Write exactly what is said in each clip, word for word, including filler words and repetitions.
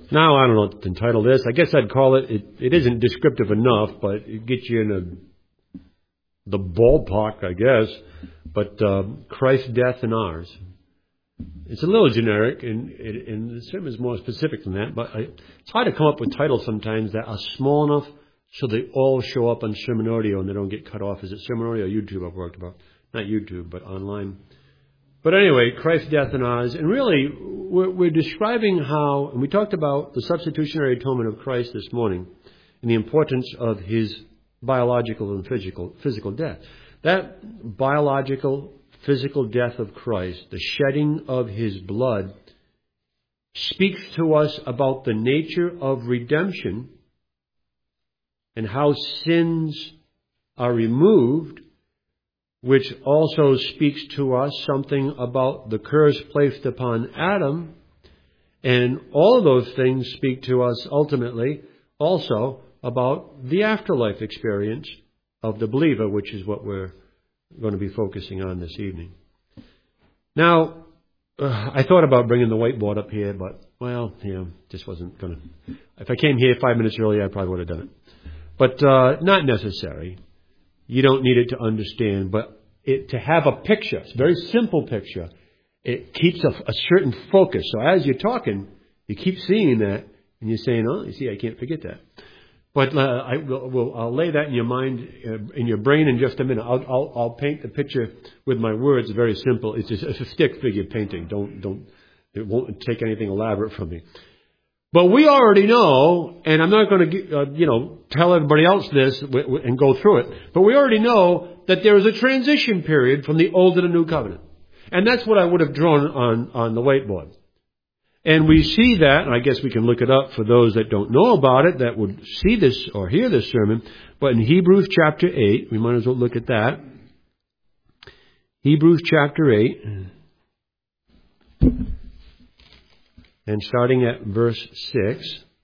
Now, I don't know what to entitle this. I guess I'd call it, it, it isn't descriptive enough, but it gets you in a, the ballpark, I guess. But uh, Christ's death and ours. It's a little generic, and, and the sermon is more specific than that. But I, it's hard to come up with titles sometimes that are small enough so they all show up on Sermon Audio and they don't get cut off. Is it Sermon Audio or YouTube I've worked about? Not YouTube, but online. But anyway, Christ's death and ours. And really, we're, we're describing how, and we talked about the substitutionary atonement of Christ this morning and the importance of his biological and physical, physical death. That biological, physical death of Christ, the shedding of his blood, speaks to us about the nature of redemption and how sins are removed, which also speaks to us something about the curse placed upon Adam. And all of those things speak to us ultimately also about the afterlife experience of the believer, which is what we're going to be focusing on this evening. Now, uh, I thought about bringing the whiteboard up here, but, well, you know, just wasn't going to. If I came here five minutes earlier, I probably would have done it. But uh, not necessary. You don't need it to understand, but it, to have a picture, it's a very simple picture, it keeps a, a certain focus. So as you're talking, you keep seeing that, and you're saying, oh, you see, I can't forget that. But uh, I will, will, I'll lay that in your mind, uh, in your brain in just a minute. I'll, I'll, I'll paint the picture with my words. Very simple. It's, just, it's a stick figure painting. Don't, don't, it won't take anything elaborate from me. But we already know, and I'm not going to, uh, you know, tell everybody else this w- w- and go through it, but we already know that there is a transition period from the old to the new covenant. And that's what I would have drawn on, on the whiteboard. And we see that, and I guess we can look it up for those that don't know about it, that would see this or hear this sermon. But in Hebrews chapter eight, we might as well look at that. Hebrews chapter eight. And starting at verse six.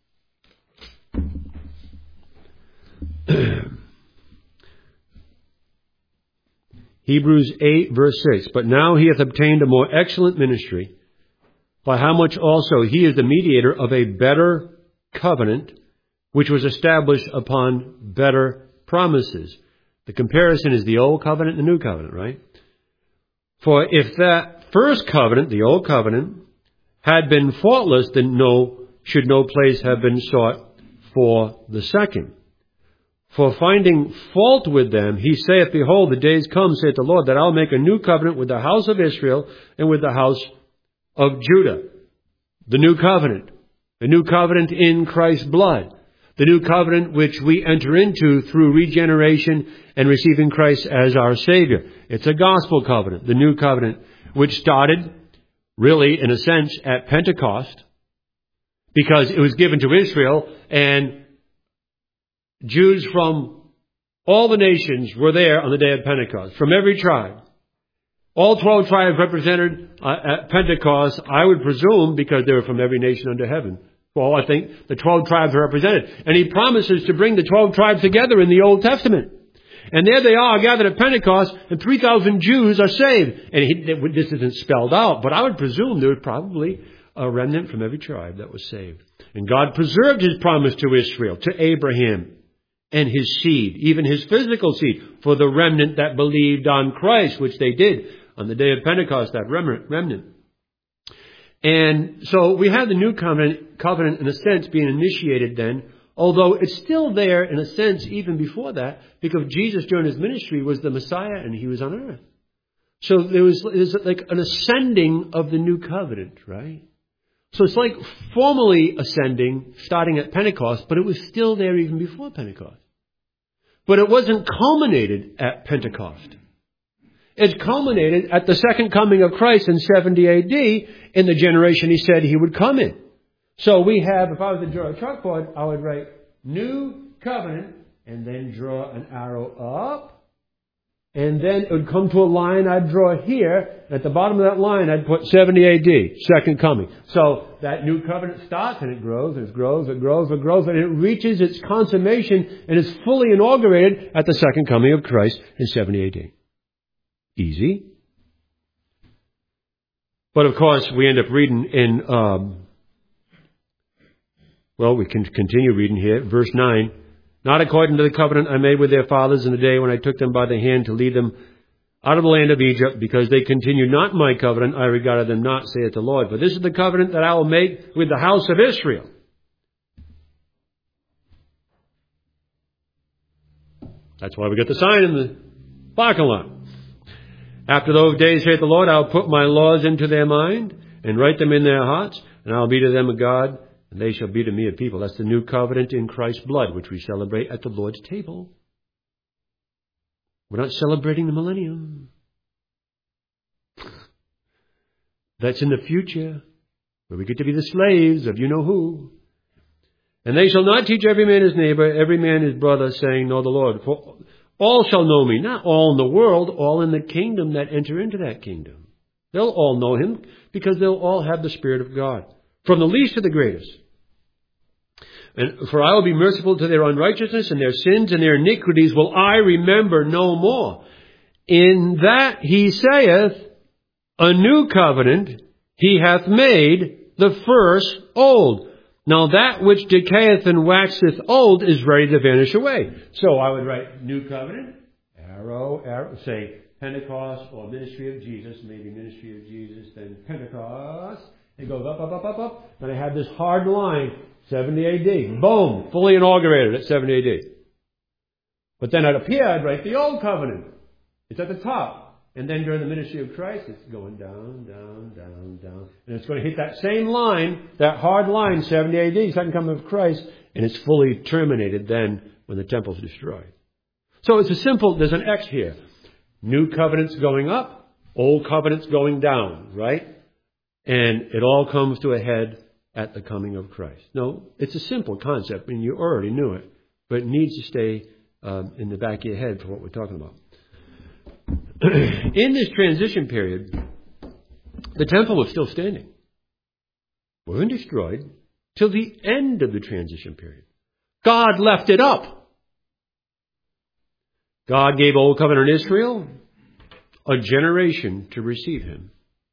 Hebrews eight, verse six. But now he hath obtained a more excellent ministry, by how much also he is the mediator of a better covenant, which was established upon better promises. The comparison is the old covenant and the new covenant, right? For if that first covenant, the old covenant, had been faultless, then no, should no place have been sought for the second. For finding fault with them, he saith, Behold, the days come, saith the Lord, that I'll make a new covenant with the house of Israel and with the house of Judah. The new covenant. The new covenant in Christ's blood. The new covenant which we enter into through regeneration and receiving Christ as our Savior. It's a gospel covenant. The new covenant which started really, in a sense, at Pentecost, because it was given to Israel, and Jews from all the nations were there on the day of Pentecost, from every tribe. All twelve tribes represented uh, at Pentecost, I would presume, because they were from every nation under heaven. Well, I think the twelve tribes are represented. And he promises to bring the twelve tribes together in the Old Testament. And there they are, gathered at Pentecost, and three thousand Jews are saved. And he, this isn't spelled out, but I would presume there was probably a remnant from every tribe that was saved. And God preserved his promise to Israel, to Abraham, and his seed, even his physical seed, for the remnant that believed on Christ, which they did on the day of Pentecost, that remnant. And so we have the new covenant, covenant in a sense, being initiated then, although it's still there in a sense even before that, because Jesus during his ministry was the Messiah and he was on earth. So there was, there was like an ascending of the new covenant, right? So it's like formally ascending starting at Pentecost, but it was still there even before Pentecost. But it wasn't culminated at Pentecost. It culminated at the second coming of Christ in seventy A D in the generation he said he would come in. So we have, if I was to draw a chalkboard, I would write new covenant and then draw an arrow up. And then it would come to a line I'd draw here. At the bottom of that line, I'd put seventy A D, second coming. So that new covenant starts and it grows and it grows, it grows, it grows, and it reaches its consummation and is fully inaugurated at the second coming of Christ in seventy A D. Easy. But of course, we end up reading in um, Well, we can continue reading here. Verse nine. Not according to the covenant I made with their fathers in the day when I took them by the hand to lead them out of the land of Egypt, because they continued not in my covenant, I regarded them not, saith the Lord. For this is the covenant that I will make with the house of Israel. That's why we got the sign in the parking lot. After those days, saith the Lord, I will put my laws into their mind and write them in their hearts, and I will be to them a God, and they shall be to me a people. That's the new covenant in Christ's blood, which we celebrate at the Lord's table. We're not celebrating the millennium. That's in the future, where we get to be the slaves of you-know-who. And they shall not teach every man his neighbor, every man his brother, saying, Know the Lord. For all shall know me, not all in the world, all in the kingdom that enter into that kingdom. They'll all know him, because they'll all have the Spirit of God, from the least to the greatest. And for I will be merciful to their unrighteousness, and their sins and their iniquities will I remember no more. In that he saith, a new covenant he hath made, the first old. Now that which decayeth and waxeth old is ready to vanish away. So I would write new covenant, arrow, arrow, say Pentecost or ministry of Jesus, maybe ministry of Jesus, then Pentecost. It goes up, up, up, up, up. Then I have this hard line, seventy A D. Boom! Fully inaugurated at seventy A D. But then at up here, I'd write the Old Covenant. It's at the top. And then during the ministry of Christ, it's going down, down, down, down. And it's going to hit that same line, that hard line, seventy A D, second coming of Christ. And it's fully terminated then when the temple's destroyed. So it's a simple, there's an X here. New covenants going up, old covenants going down, right? And it all comes to a head at the coming of Christ. No, it's a simple concept, and you already knew it, but it needs to stay um, in the back of your head for what we're talking about. In this transition period, the temple was still standing. It wasn't destroyed till the end of the transition period. God left it up. God gave Old Covenant Israel a generation to receive him.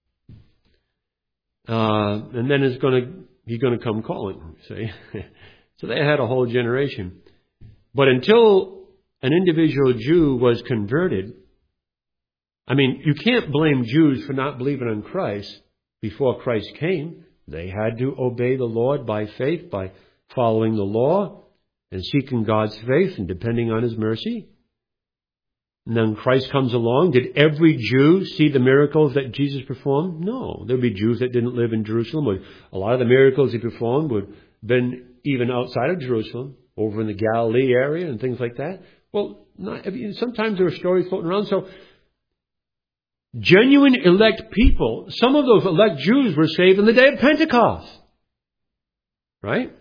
Uh, and then it's going to, he's going to come calling, see? So they had a whole generation. But until an individual Jew was converted, I mean, you can't blame Jews for not believing in Christ before Christ came. They had to obey the Lord by faith, by following the law and seeking God's faith and depending on his mercy. And then Christ comes along. Did every Jew see the miracles that Jesus performed? No. There would be Jews that didn't live in Jerusalem. A lot of the miracles he performed would have been even outside of Jerusalem, over in the Galilee area and things like that. Well, not, sometimes there are stories floating around. So, genuine elect people, some of those elect Jews were saved on the day of Pentecost. Right?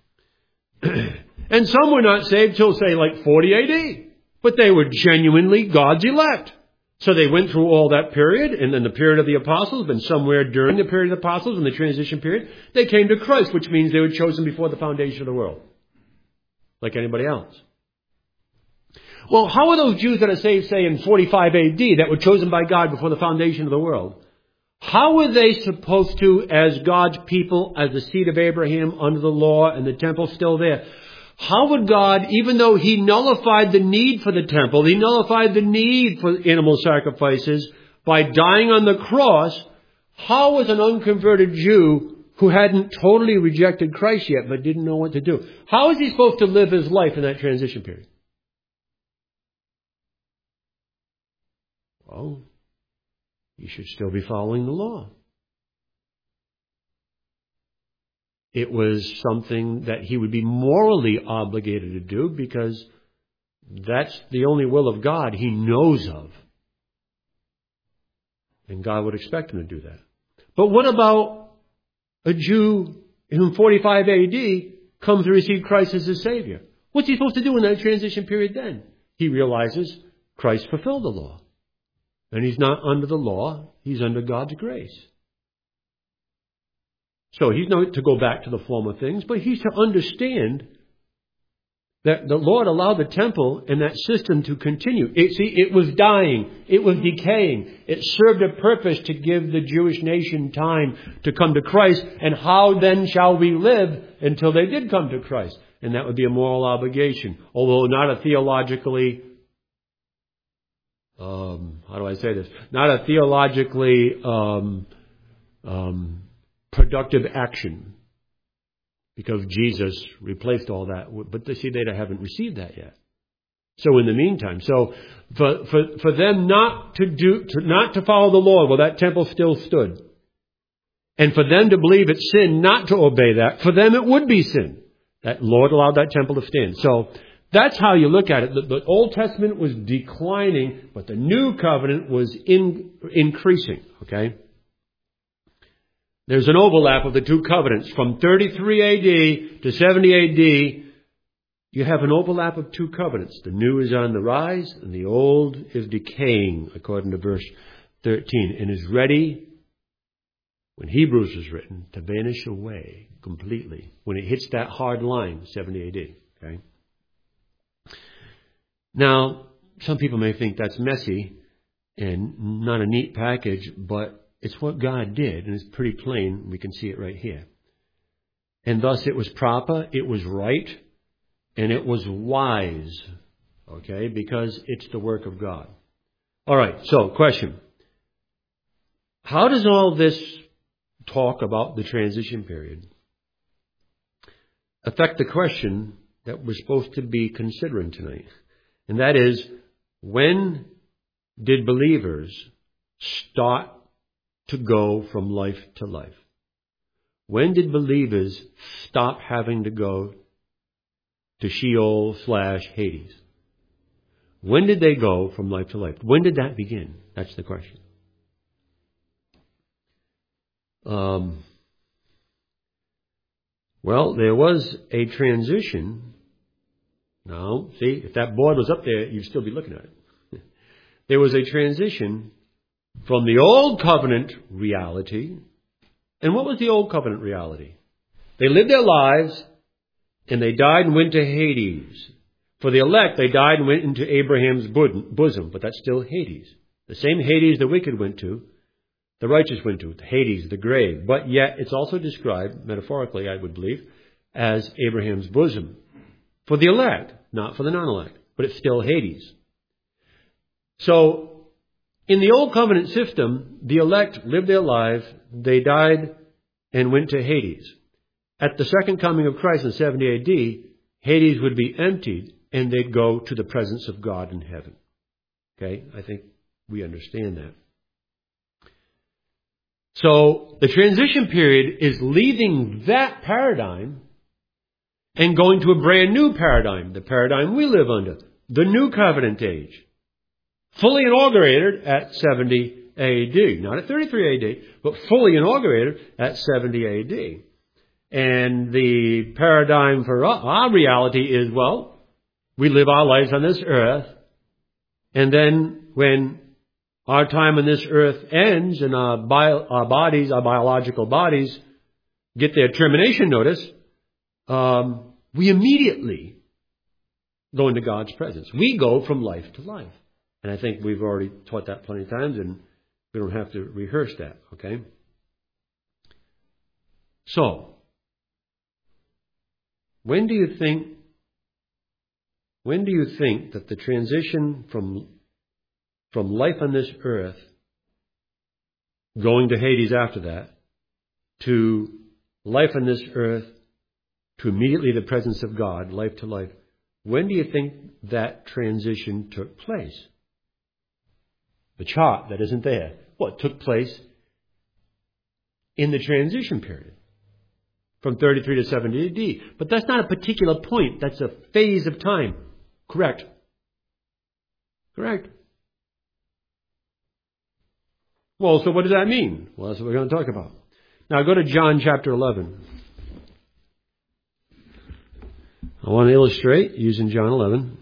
And some were not saved till, say, like forty A D. But they were genuinely God's elect. So they went through all that period, and then the period of the apostles, and somewhere during the period of the apostles, in the transition period, they came to Christ, which means they were chosen before the foundation of the world. Like anybody else. Well, how are those Jews that are saved, say, in forty-five A D, that were chosen by God before the foundation of the world? How were they supposed to, as God's people, as the seed of Abraham, under the law and the temple still there, how would God, even though he nullified the need for the temple, he nullified the need for animal sacrifices by dying on the cross, how was an unconverted Jew who hadn't totally rejected Christ yet but didn't know what to do, how is he supposed to live his life in that transition period? Well, he should still be following the law. It was something that he would be morally obligated to do because that's the only will of God he knows of. And God would expect him to do that. But what about a Jew who in forty-five A D comes to receive Christ as his Savior? What's he supposed to do in that transition period then? He realizes Christ fulfilled the law. And he's not under the law, he's under God's grace. So he's not to go back to the former things, but he's to understand that the Lord allowed the temple and that system to continue. It, see, it was dying. It was decaying. It served a purpose to give the Jewish nation time to come to Christ. And how then shall we live until they did come to Christ? And that would be a moral obligation, although not a theologically, um, how do I say this? Not a theologically um, um, productive action. Because Jesus replaced all that. But they see, they haven't received that yet. So in the meantime, so for, for, for them not to do, to, not to follow the Lord, well, that temple still stood. And for them to believe it's sin not to obey that, for them it would be sin. That Lord allowed that temple to stand. So that's how you look at it. The, the Old Testament was declining, but the New Covenant was in, increasing. Okay? There's an overlap of the two covenants. From thirty-three A D to seventy A D, you have an overlap of two covenants. The new is on the rise, and the old is decaying, according to verse thirteen, and is ready, when Hebrews was written, to vanish away completely when it hits that hard line, seventy A D. Okay? Now, some people may think that's messy and not a neat package, but it's what God did, and it's pretty plain. We can see it right here. And thus it was proper, it was right, and it was wise. Okay? Because it's the work of God. All right, so question. How does all this talk about the transition period affect the question that we're supposed to be considering tonight? And that is, when did believers start to go from life to life? When did believers stop having to go to Sheol slash Hades? When did they go from life to life? When did that begin? That's the question. Um, well, there was a transition. Now, see, if that board was up there, you'd still be looking at it. There was a transition from the Old Covenant reality. And what was the Old Covenant reality? They lived their lives, and they died and went to Hades. For the elect, they died and went into Abraham's bosom, but that's still Hades. The same Hades the wicked went to, the righteous went to, Hades, the grave. But yet, it's also described, metaphorically, I would believe, as Abraham's bosom. For the elect, not for the non-elect, but it's still Hades. So, in the Old Covenant system, the elect lived their lives, they died and went to Hades. At the second coming of Christ in seventy A D, Hades would be emptied and they'd go to the presence of God in heaven. Okay? I think we understand that. So, the transition period is leaving that paradigm and going to a brand new paradigm, the paradigm we live under, the New Covenant age. Fully inaugurated at seventy A D. Not at thirty-three A D, but fully inaugurated at seventy A D. And the paradigm for our reality is, well, we live our lives on this earth, and then when our time on this earth ends and our, bio, our bodies, our biological bodies, get their termination notice, um, we immediately go into God's presence. We go from life to life. And I think we've already taught that plenty of times, and we don't have to rehearse that, okay? So, when do you think, when do you think that the transition from, from life on this earth, going to Hades after that, to life on this earth, to immediately the presence of God, life to life, when do you think that transition took place? The chart that isn't there. Well, it took place in the transition period from thirty-three to seventy A D. But that's not a particular point. That's a phase of time. Correct. Correct. Well, so what does that mean? Well, that's what we're going to talk about. Now go to John chapter eleven. I want to illustrate using John eleven.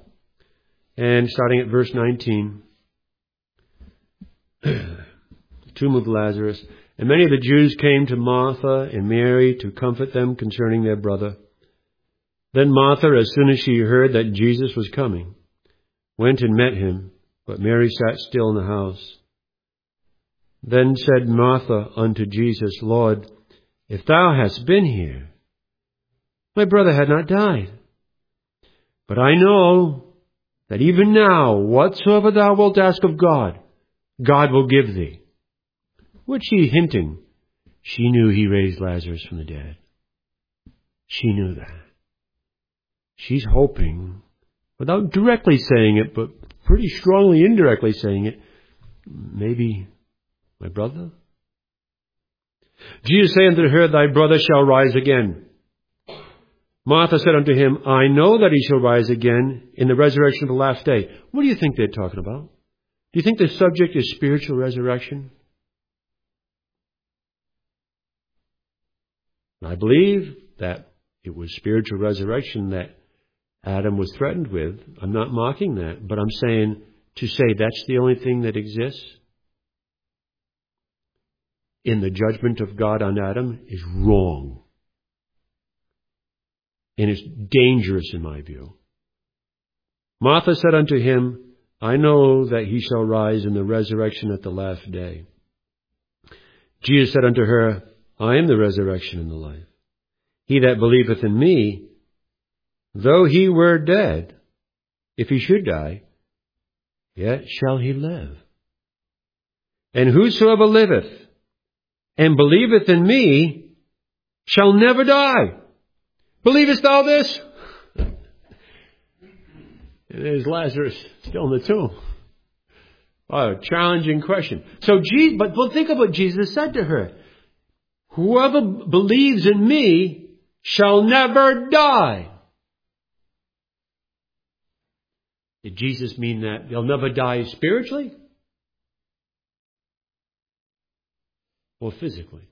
And starting at verse nineteen. tomb of Lazarus. And many of the Jews came to Martha and Mary to comfort them concerning their brother. Then Martha, as soon as she heard that Jesus was coming, went and met him, but Mary sat still in the house. Then said Martha unto Jesus, Lord, if thou hadst been here, my brother had not died. But I know that even now, whatsoever thou wilt ask of God, God will give thee. What's she hinting? She knew he raised Lazarus from the dead. She knew that. She's hoping, without directly saying it, but pretty strongly indirectly saying it, maybe my brother? Jesus said unto her, Thy brother shall rise again. Martha said unto him, I know that he shall rise again in the resurrection of the last day. What do you think they're talking about? Do you think the subject is spiritual resurrection? I believe that it was spiritual resurrection that Adam was threatened with. I'm not mocking that, but I'm saying to say that's the only thing that exists in the judgment of God on Adam is wrong. And it's dangerous in my view. Martha said unto him, I know that he shall rise in the resurrection at the last day. Jesus said unto her, I am the resurrection and the life. He that believeth in me, though he were dead, if he should die, yet shall he live. And whosoever liveth and believeth in me shall never die. Believest thou this? And there's Lazarus still in the tomb. Oh, challenging question. So, Jesus, but well, think of what Jesus said to her. Whoever believes in me shall never die. Did Jesus mean that they'll never die spiritually? Or physically?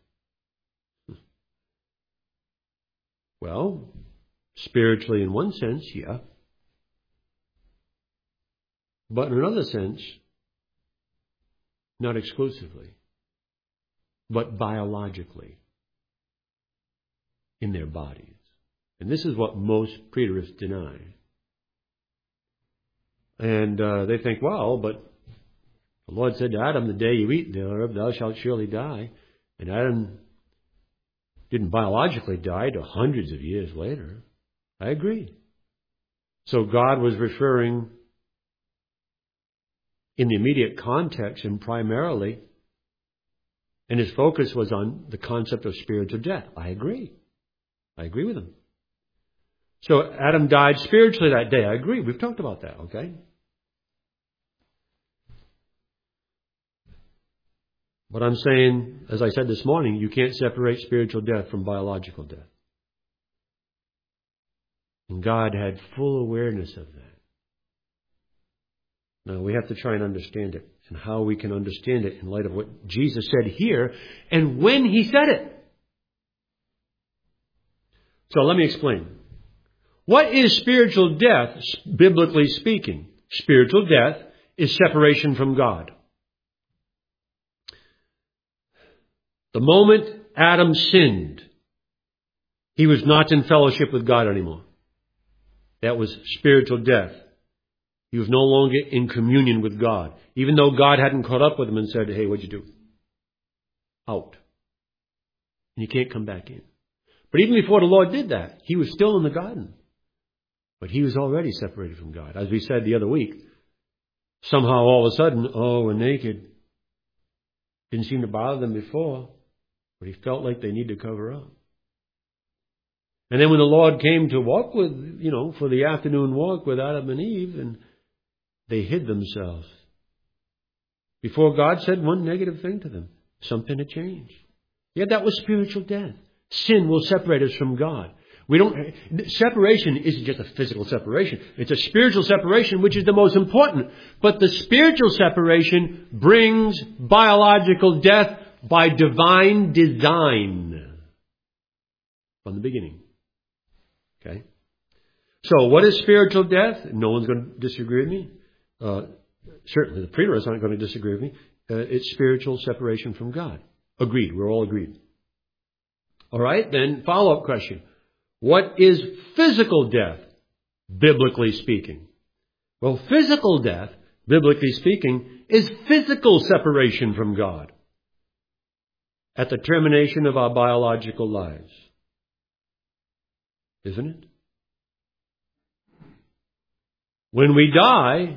Well, spiritually in one sense, yeah. But in another sense, not exclusively, but biologically in their bodies. And this is what most preterists deny. And uh, they think, well, but the Lord said to Adam, the day you eat thereof, thou shalt surely die. And Adam didn't biologically die till hundreds of years later. I agree. So God was referring in the immediate context and primarily, and his focus was on the concept of spiritual death. I agree. I agree with him. So Adam died spiritually that day. I agree. We've talked about that, okay? But I'm saying, as I said this morning, you can't separate spiritual death from biological death. And God had full awareness of that. Now, we have to try and understand it, and how we can understand it in light of what Jesus said here, and when he said it. So let me explain. What is spiritual death, biblically speaking? Spiritual death is separation from God. The moment Adam sinned, he was not in fellowship with God anymore. That was spiritual death. He was no longer in communion with God. Even though God hadn't caught up with him and said, hey, what'd you do? Out. And you can't come back in. But even before the Lord did that, he was still in the garden. But he was already separated from God. As we said the other week, somehow all of a sudden, oh, we're naked. Didn't seem to bother them before, but he felt like they needed to cover up. And then when the Lord came to walk with, you know, for the afternoon walk with Adam and Eve, and they hid themselves. Before God said one negative thing to them, something had changed. Yeah, that was spiritual death. Sin will separate us from God. We don't, separation isn't just a physical separation. It's a spiritual separation, which is the most important. But the spiritual separation brings biological death by divine design from the beginning. Okay? So what is spiritual death? No one's going to disagree with me. Uh, certainly the preterists aren't going to disagree with me. uh, it's spiritual separation from God. Agreed. We're all agreed. All right. Then follow-up question. What is physical death, biblically speaking? Well, physical death, biblically speaking, is physical separation from God at the termination of our biological lives. Isn't it? When we die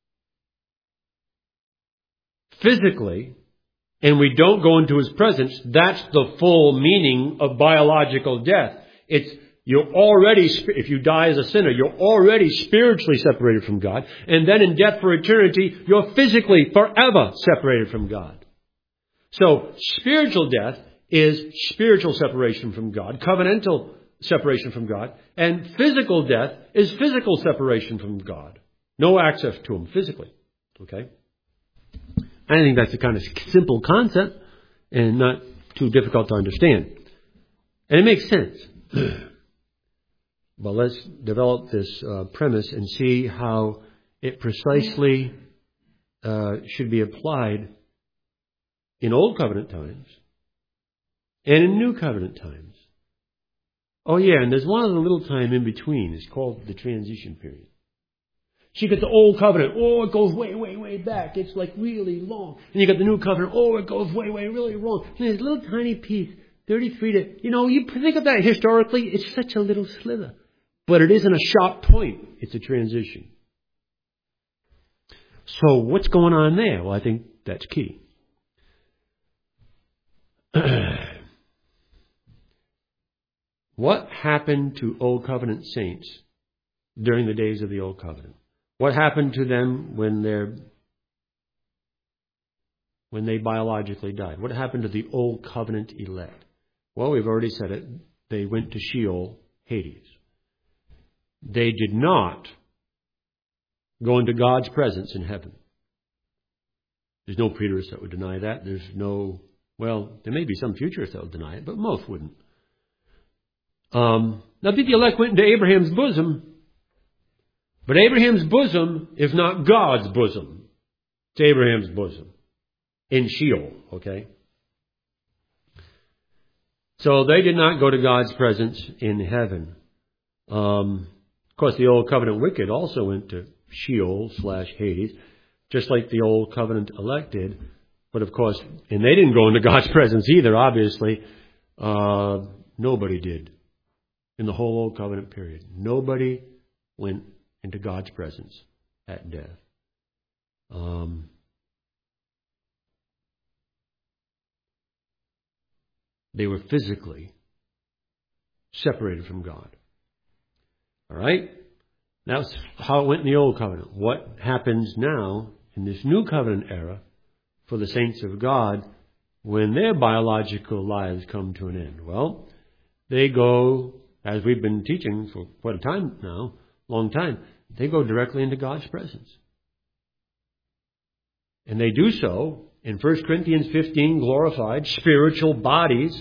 physically and we don't go into His presence, that's the full meaning of biological death. It's You're already, if you die as a sinner, you're already spiritually separated from God. And then in death for eternity, you're physically forever separated from God. So spiritual death is spiritual separation from God, covenantal separation from God. And physical death is physical separation from God. No access to Him physically. Okay? I think that's a kind of simple concept and not too difficult to understand. And it makes sense. But let's develop this uh, premise and see how it precisely uh, should be applied in Old Covenant times and in New Covenant times. Oh yeah, and there's one other little time in between. It's called the transition period. So you got the Old Covenant. Oh, it goes way, way, way back. It's like really long. And you got the New Covenant. Oh, it goes way, way, really long. And there's a little tiny piece, thirty-three to, you know, you think of that historically, it's such a little slither. But it isn't a sharp point. It's a transition. So what's going on there? Well, I think that's key. What happened to Old Covenant saints during the days of the Old Covenant? What happened to them when they're when they biologically died? What happened to the Old Covenant elect? Well, we've already said it. They went to Sheol, Hades. They did not go into God's presence in heaven. There's no preterist that would deny that. There's no, well, there may be some futurists that would deny it, but most wouldn't. Um, now, the elect went into Abraham's bosom, but Abraham's bosom is not God's bosom. It's Abraham's bosom in Sheol, okay? So they did not go to God's presence in heaven. Um, of course, the Old Covenant wicked also went to Sheol slash Hades, just like the Old Covenant elect did. But of course, and they didn't go into God's presence either, obviously. Uh, nobody did in the whole Old Covenant period. Nobody went into God's presence at death. Um, they were physically separated from God. All right? That's how it went in the Old Covenant. What happens now in this New Covenant era for the saints of God when their biological lives come to an end? Well, they go, as we've been teaching for quite a time now, long time, they go directly into God's presence. And they do so in First Corinthians fifteen, glorified spiritual bodies,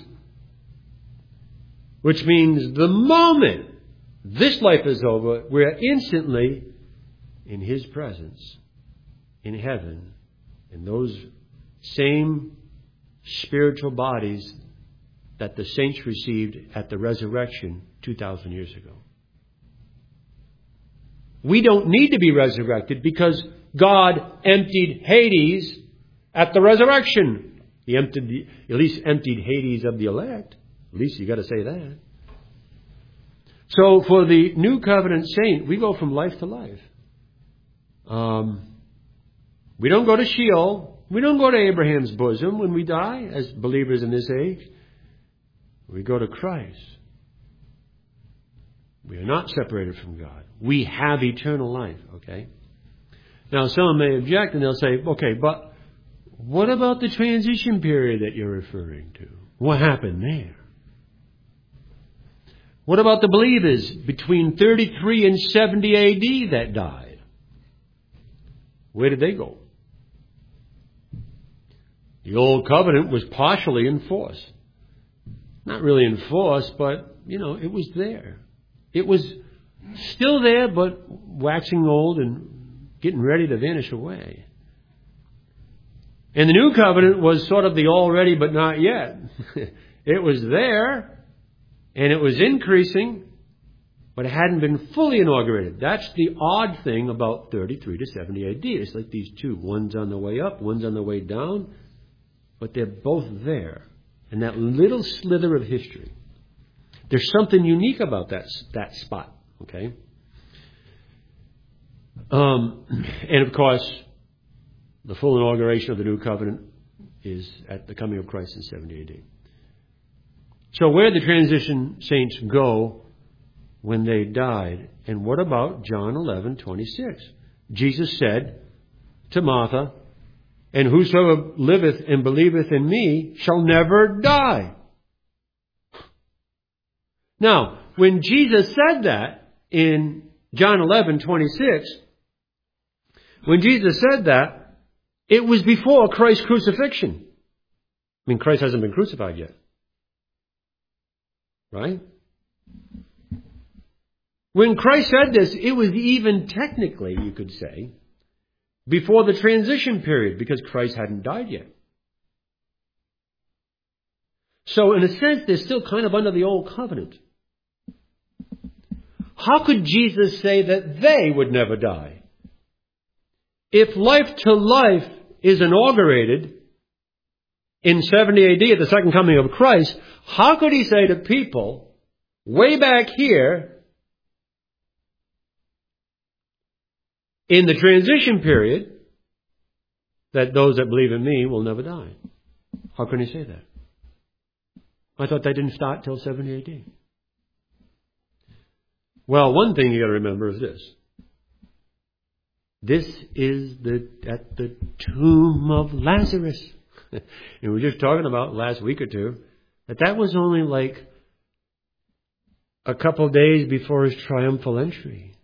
which means the moment this life is over, we're instantly in His presence, in heaven, in those same spiritual bodies that the saints received at the resurrection two thousand years ago. We don't need to be resurrected because God emptied Hades at the resurrection. He emptied the, at least emptied Hades of the elect. At least you got to say that. So for the New Covenant saint, we go from life to life. Um, we don't go to Sheol. We don't go to Abraham's bosom when we die as believers in this age. We go to Christ. We are not separated from God. We have eternal life, okay? Now, some may object and they'll say, okay, but what about the transition period that you're referring to? What happened there? What about the believers between thirty-three and seventy A D that died? Where did they go? The Old Covenant was partially in force. Not really in force, but, you know, it was there. It was still there, but waxing old and getting ready to vanish away. And the new covenant was sort of the already but not yet. It was there, and it was increasing, but it hadn't been fully inaugurated. That's the odd thing about thirty-three to seventy A D. It's like these two. One's on the way up, one's on the way down, but they're both there. And that little slither of history. There's something unique about that, that spot, okay? Um, and of course, the full inauguration of the new covenant is at the coming of Christ in seventy A D. So where did the transition saints go when they died? And what about John eleven twenty-six? Jesus said to Martha, "And whosoever liveth and believeth in me shall never die." Now, when Jesus said that in John eleven twenty-six, when Jesus said that, it was before Christ's crucifixion. I mean, Christ hasn't been crucified yet. Right? When Christ said this, it was even technically, you could say, before the transition period, because Christ hadn't died yet. So, in a sense, they're still kind of under the old covenant. How could Jesus say that they would never die? If life to life is inaugurated in seventy A D at the second coming of Christ, how could he say to people way back here in the transition period that those that believe in me will never die? How can he say that? I thought that didn't start till seventy A D. Well, one thing you got to remember is this. This is the at the tomb of Lazarus. And we were just talking about last week or two that that was only like a couple days before his triumphal entry.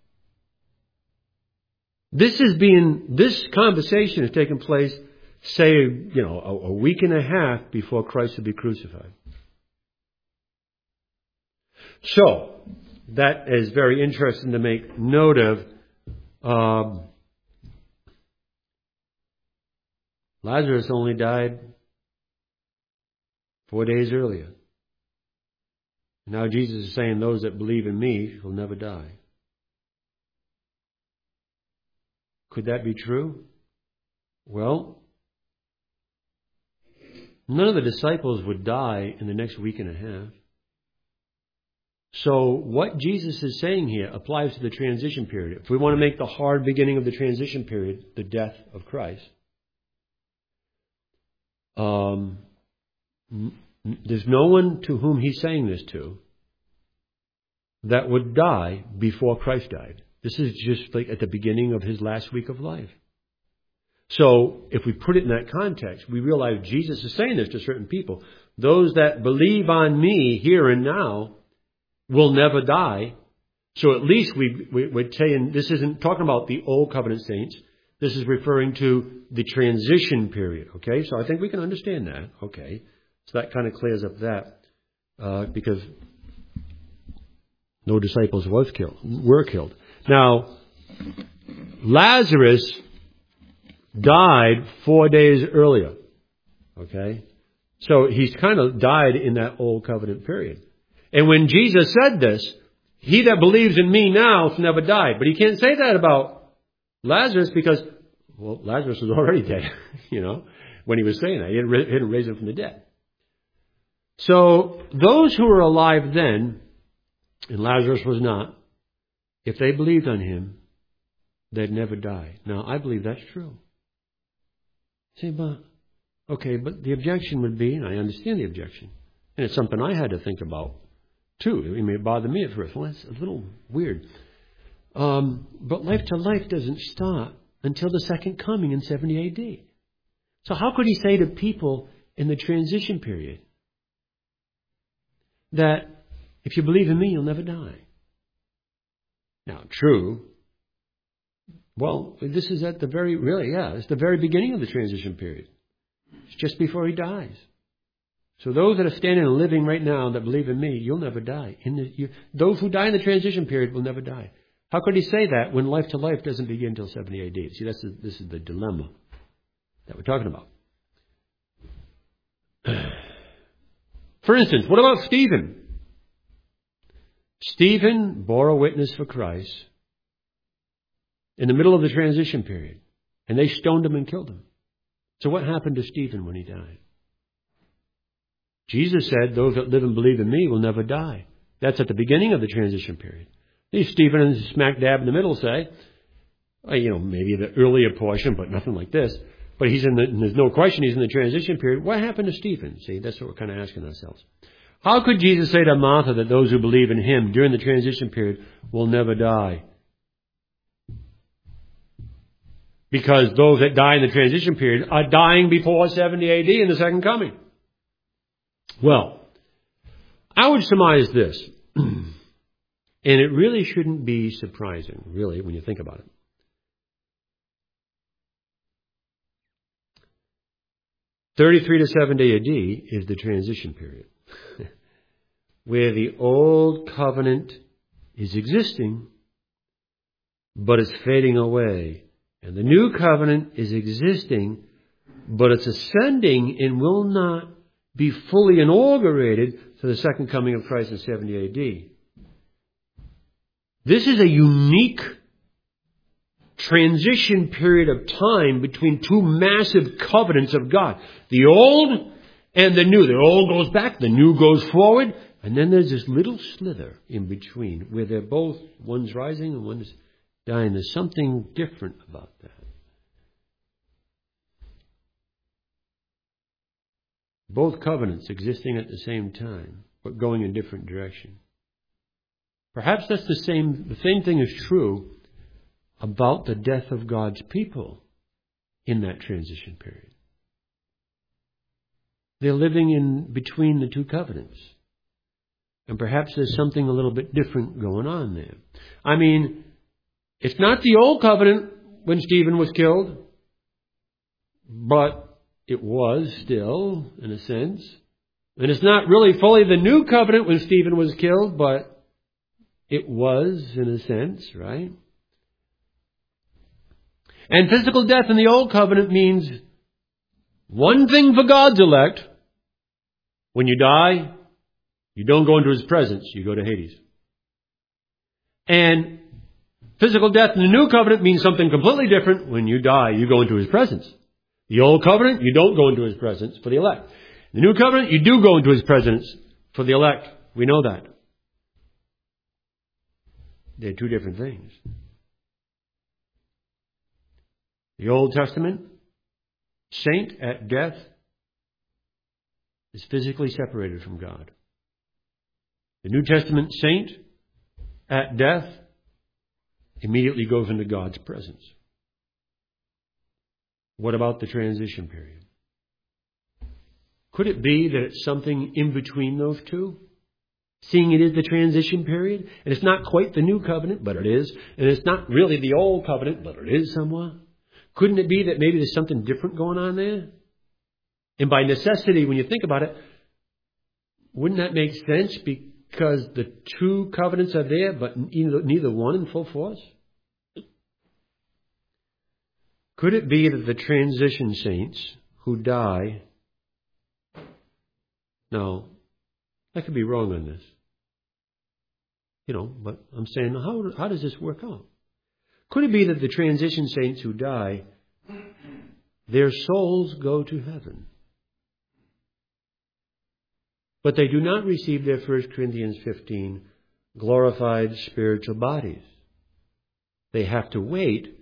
This is being this conversation has taken place, say, you know, a, a week and a half before Christ would be crucified. So that is very interesting to make note of. Um, Lazarus only died four days earlier. Now Jesus is saying those that believe in me will never die. Could that be true? Well, none of the disciples would die in the next week and a half. So what Jesus is saying here applies to the transition period. If we want to make the hard beginning of the transition period the death of Christ, Um, there's no one to whom he's saying this to that would die before Christ died. This is just like at the beginning of his last week of life. So if we put it in that context, we realize Jesus is saying this to certain people. Those that believe on me here and now will never die. So at least we, we, we're saying this isn't talking about the old covenant saints. This is referring to the transition period, okay? So I think we can understand that, okay? So that kind of clears up that, uh, because no disciples was killed, were killed. Now, Lazarus died four days earlier, okay? So he's kind of died in that old covenant period. And when Jesus said this, he that believes in me now shall never die. But he can't say that about Lazarus because, well, Lazarus was already dead, you know, when he was saying that. He hadn't raised him from the dead. So those who were alive then, and Lazarus was not, if they believed on him, they'd never die. Now, I believe that's true. See, but, okay, but the objection would be, and I understand the objection, and it's something I had to think about, too. It may bother me at first. Well, that's a little weird. Um, but life to life doesn't start until the second coming in seventy A D. So how could he say to people in the transition period that if you believe in me, you'll never die? Now, true. Well, this is at the very, really, yeah, it's the very beginning of the transition period. It's just before he dies. So those that are standing and living right now that believe in me, you'll never die. In the, you, those who die in the transition period will never die. How could he say that when life to life doesn't begin until seventy A D? See, that's the, this is the dilemma that we're talking about. For instance, what about Stephen? Stephen bore a witness for Christ in the middle of the transition period, and they stoned him and killed him. So what happened to Stephen when he died? Jesus said, those that live and believe in me will never die. That's at the beginning of the transition period. These Stephen is smack dab in the middle, say, well, you know, maybe the earlier portion, but nothing like this. But he's in the, there's no question he's in the transition period. What happened to Stephen? See, that's what we're kind of asking ourselves. How could Jesus say to Martha that those who believe in him during the transition period will never die? Because those that die in the transition period are dying before seventy A D in the second coming. Well, I would surmise this, and it really shouldn't be surprising, really, when you think about it. thirty-three to seventy A D is the transition period, where the old covenant is existing, but it's fading away. And the new covenant is existing, but it's ascending and will not be fully inaugurated to the second coming of Christ in seventy A D. This is a unique transition period of time between two massive covenants of God. The old and the new. The old goes back, the new goes forward, and then there's this little slither in between where they're both, one's rising and one's dying. There's something different about that. Both covenants existing at the same time, but going in different direction. Perhaps that's the same, the same thing is true about the death of God's people in that transition period. They're living in between the two covenants. And perhaps there's something a little bit different going on there. I mean, it's not the old covenant when Stephen was killed, but it was still, in a sense. And it's not really fully the new covenant when Stephen was killed, but it was, in a sense, right? And physical death in the old covenant means one thing for God's elect. When you die, you don't go into his presence, you go to Hades. And physical death in the new covenant means something completely different. When you die, you go into his presence. The old covenant, you don't go into his presence for the elect. The new covenant, you do go into his presence for the elect. We know that. They're two different things. The Old Testament saint at death is physically separated from God. The New Testament saint at death immediately goes into God's presence. What about the transition period? Could it be that it's something in between those two? Seeing it is the transition period, and it's not quite the new covenant, but it is, and it's not really the old covenant, but it is somewhat. Couldn't it be that maybe there's something different going on there? And by necessity, when you think about it, wouldn't that make sense? Because the two covenants are there, but neither, neither one in full force? Could it be that the transition saints who die... Now, I could be wrong on this. You know, but I'm saying, how, how does this work out? Could it be that the transition saints who die, their souls go to heaven, but they do not receive their First Corinthians fifteen glorified spiritual bodies? They have to wait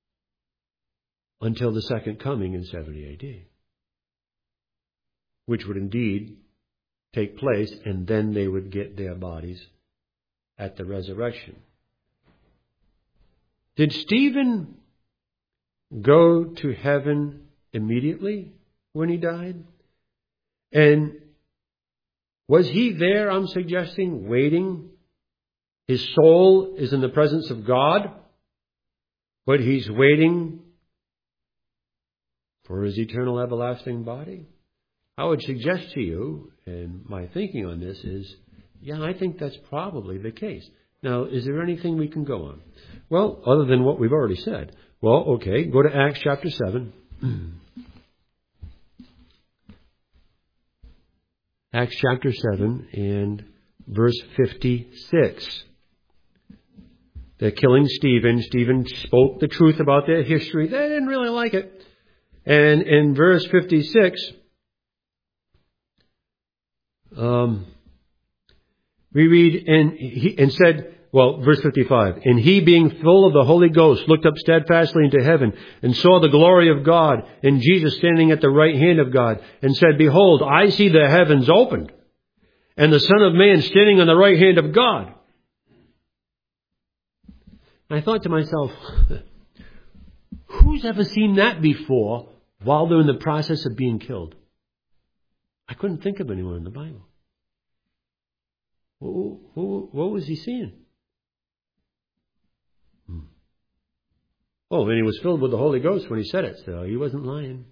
until the second coming in seventy A D, which would indeed take place, and then they would get their bodies at the resurrection. Did Stephen go to heaven immediately when he died? And was he there, I'm suggesting, waiting? His soul is in the presence of God, but he's waiting for his eternal everlasting body? I would suggest to you, and my thinking on this is, yeah, I think that's probably the case. Now, is there anything we can go on? Well, other than what we've already said. Well, okay, go to Acts chapter seven. Acts chapter seven and verse fifty-six. They're killing Stephen. Stephen spoke the truth about their history. They didn't really like it. And in verse fifty-six, um, we read, and he and said, well, verse fifty-five, and he being full of the Holy Ghost looked up steadfastly into heaven and saw the glory of God and Jesus standing at the right hand of God and said, behold, I see the heavens opened and the Son of Man standing on the right hand of God. I thought to myself, who's ever seen that before while they're in the process of being killed? I couldn't think of anyone in the Bible. What was he seeing? Oh, and he was filled with the Holy Ghost when he said it, so he wasn't lying.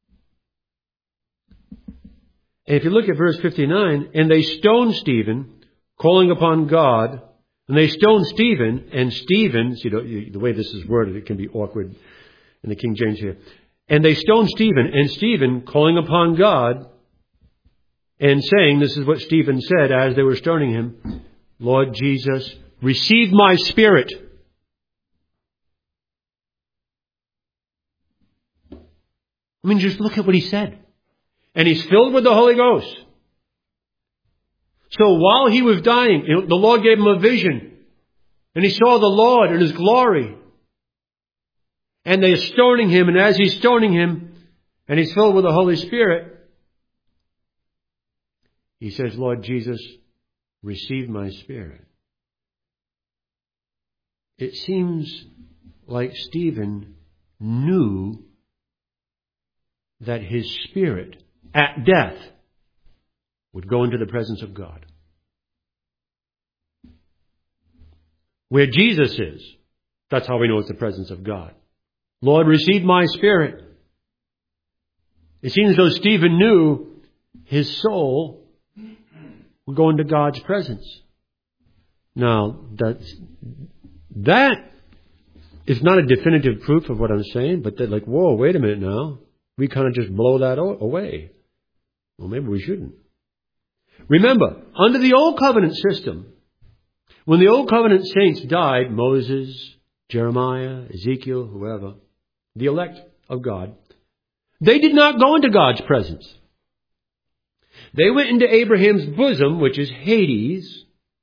And if you look at verse fifty-nine, and they stoned Stephen, calling upon God. And they stoned Stephen, and Stephen, see the, the way this is worded, it can be awkward in the King James here. And they stoned Stephen, and Stephen, calling upon God, and saying, this is what Stephen said as they were stoning him, Lord Jesus, receive my spirit. I mean, just look at what he said. And he's filled with the Holy Ghost. So while he was dying, you know, the Lord gave him a vision. And he saw the Lord in His glory. And they're stoning him. And as he's stoning him, and he's filled with the Holy Spirit, he says, Lord Jesus, receive my spirit. It seems like Stephen knew that his spirit at death would go into the presence of God. Where Jesus is, that's how we know it's the presence of God. Lord, receive my spirit. It seems as though Stephen knew his soul would go into God's presence. Now, that's, that is not a definitive proof of what I'm saying, but they're like, whoa, wait a minute now. We kind of just blow that away. Well, maybe we shouldn't. Remember, under the Old Covenant system, when the Old Covenant saints died, Moses, Jeremiah, Ezekiel, whoever, the elect of God, they did not go into God's presence. They went into Abraham's bosom, which is Hades.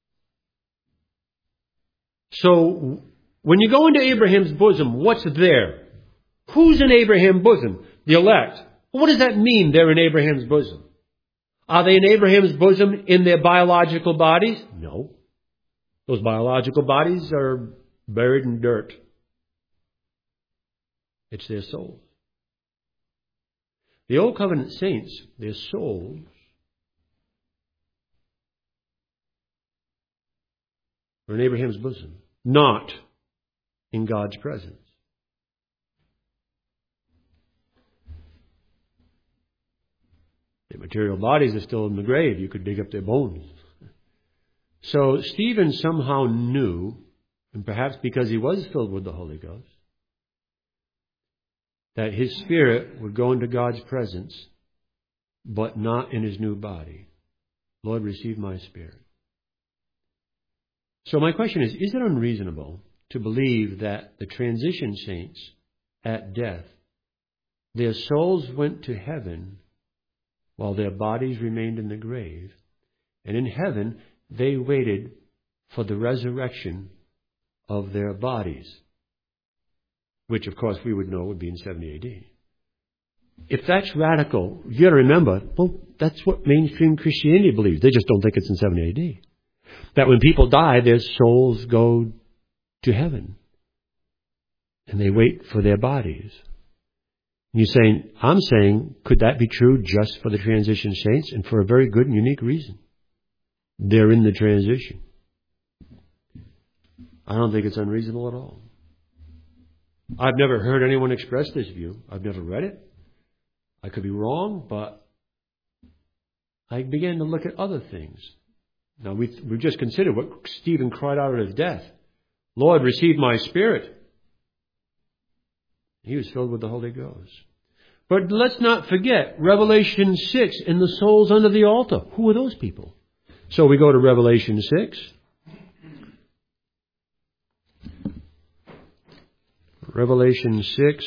So, when you go into Abraham's bosom, what's there? Who's in Abraham's bosom? The elect. What does that mean, they're in Abraham's bosom? Are they in Abraham's bosom in their biological bodies? No. Those biological bodies are buried in dirt. It's their souls. The Old Covenant saints, their souls, are in Abraham's bosom, not in God's presence. Their material bodies are still in the grave. You could dig up their bones. So Stephen somehow knew, and perhaps because he was filled with the Holy Ghost, that his spirit would go into God's presence, but not in his new body. Lord, receive my spirit. So my question is, is it unreasonable to believe that the transition saints at death, their souls went to heaven while their bodies remained in the grave, and in heaven they waited for the resurrection of their bodies, which of course we would know would be in seventy A D. If that's radical, you got to remember, well, that's what mainstream Christianity believes. They just don't think it's in seventy A D. That when people die, their souls go to heaven, and they wait for their bodies. And you're saying, I'm saying, could that be true just for the transition saints, and for a very good and unique reason? They're in the transition. I don't think it's unreasonable at all. I've never heard anyone express this view. I've never read it. I could be wrong, but I began to look at other things. Now, we've, we've just considered what Stephen cried out at his death. Lord, receive my spirit. He was filled with the Holy Ghost. But let's not forget, Revelation six, and the souls under the altar. Who are those people? So we go to Revelation six. Revelation six.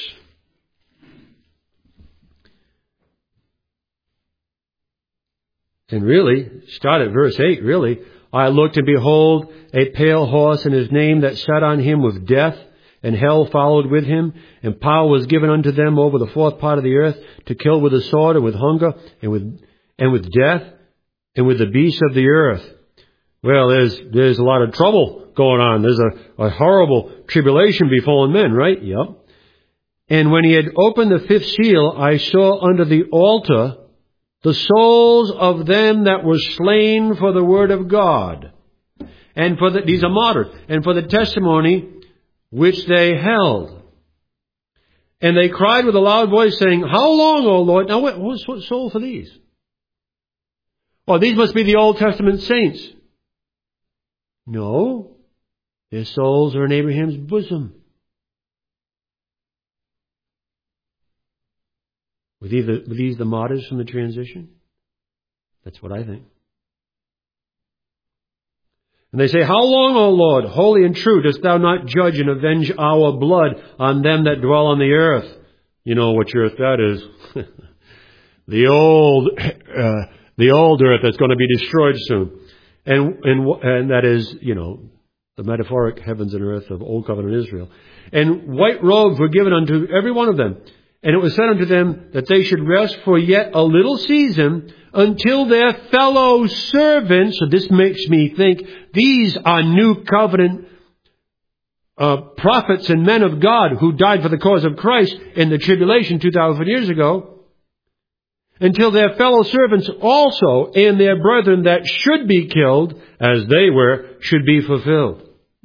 And really, start at verse eight, really. I looked, and behold, a pale horse, and his name that sat on him was Death, and hell followed with him, and power was given unto them over the fourth part of the earth, to kill with the sword, and with hunger, and with and with death, and with the beasts of the earth. Well, there's there's a lot of trouble going on. There's a, a horrible tribulation befallen men, right? Yep. And when he had opened the fifth seal, I saw under the altar the souls of them that were slain for the word of God, and for the, these are martyrs, and for the testimony which they held. And they cried with a loud voice, saying, How long, O Lord? Now, what, what soul for these? Well, these must be the Old Testament saints. No, their souls are in Abraham's bosom. Were these, the, were these the martyrs from the transition? That's what I think. And they say, How long, O Lord, holy and true, dost thou not judge and avenge our blood on them that dwell on the earth? You know which earth that is. the old, uh, the old earth that's going to be destroyed soon. And, and, and that is, you know, the metaphoric heavens and earth of Old Covenant Israel. And white robes were given unto every one of them. And it was said unto them that they should rest for yet a little season until their fellow servants, so this makes me think, these are new covenant uh, prophets and men of God who died for the cause of Christ in the tribulation two thousand years ago, until their fellow servants also and their brethren that should be killed, as they were, should be fulfilled.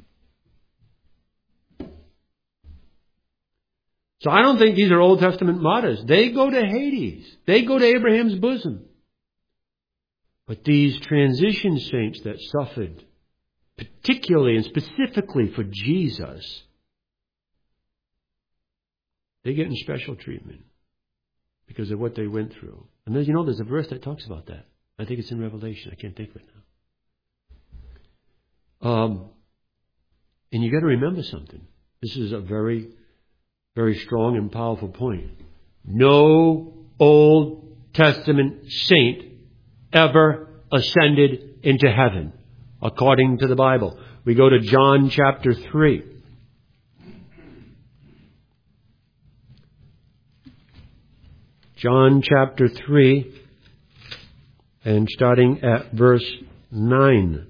So I don't think these are Old Testament martyrs. They go to Hades. They go to Abraham's bosom. But these transition saints that suffered, particularly and specifically for Jesus, they get in special treatment because of what they went through. And then, you know, there's a verse that talks about that. I think it's in Revelation. I can't think of it now. Um, and you got to remember something. This is a very... Very strong and powerful point. No Old Testament saint ever ascended into heaven, according to the Bible. We go to John chapter three. John chapter three, and starting at verse nine.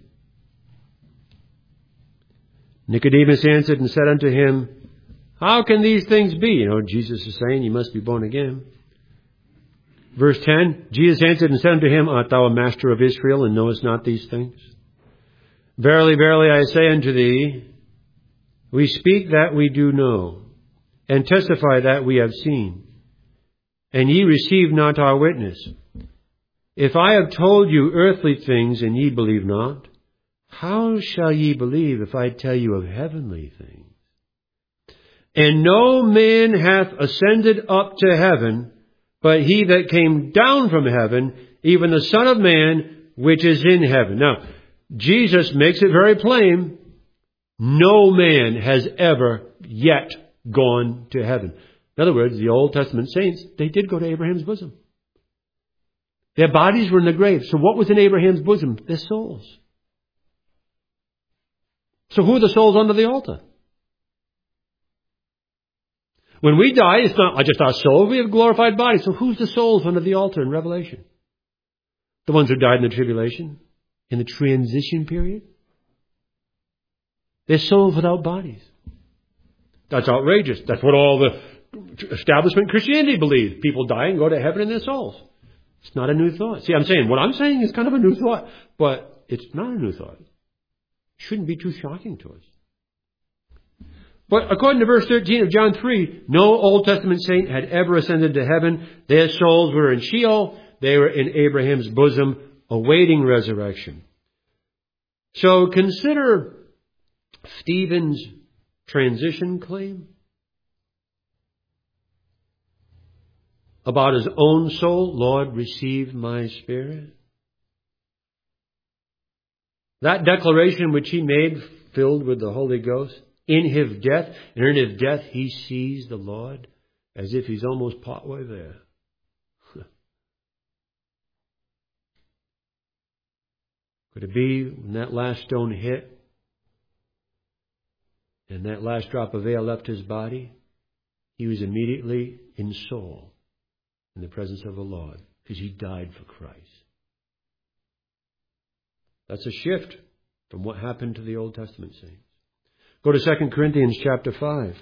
Nicodemus answered and said unto him, How can these things be? You know, Jesus is saying, you must be born again. Verse ten, Jesus answered and said unto him, Art thou a master of Israel, and knowest not these things? Verily, verily, I say unto thee, we speak that we do know, and testify that we have seen, and ye receive not our witness. If I have told you earthly things, and ye believe not, how shall ye believe if I tell you of heavenly things? And no man hath ascended up to heaven, but he that came down from heaven, even the Son of Man, which is in heaven. Now, Jesus makes it very plain, no man has ever yet gone to heaven. In other words, the Old Testament saints, they did go to Abraham's bosom. Their bodies were in the grave. So what was in Abraham's bosom? Their souls. So who are the souls under the altar? When we die, it's not just our souls. We have glorified bodies. So who's the souls under the altar in Revelation? The ones who died in the tribulation? In the transition period? They're souls without bodies. That's outrageous. That's what all the establishment Christianity believes. People die and go to heaven in their souls. It's not a new thought. See, I'm saying, what I'm saying is kind of a new thought, but it's not a new thought. It shouldn't be too shocking to us. But according to verse thirteen of John three, no Old Testament saint had ever ascended to heaven. Their souls were in Sheol. They were in Abraham's bosom, awaiting resurrection. So consider Stephen's transition claim. about his own soul, Lord, receive my spirit? That declaration which he made, filled with the Holy Ghost, in his death, and in his death he sees the Lord as if he's almost partway there. Could it be when that last stone hit and that last drop of air left his body, he was immediately in soul in the presence of the Lord because he died for Christ? That's a shift from what happened to the Old Testament saints. Go to Second Corinthians chapter five.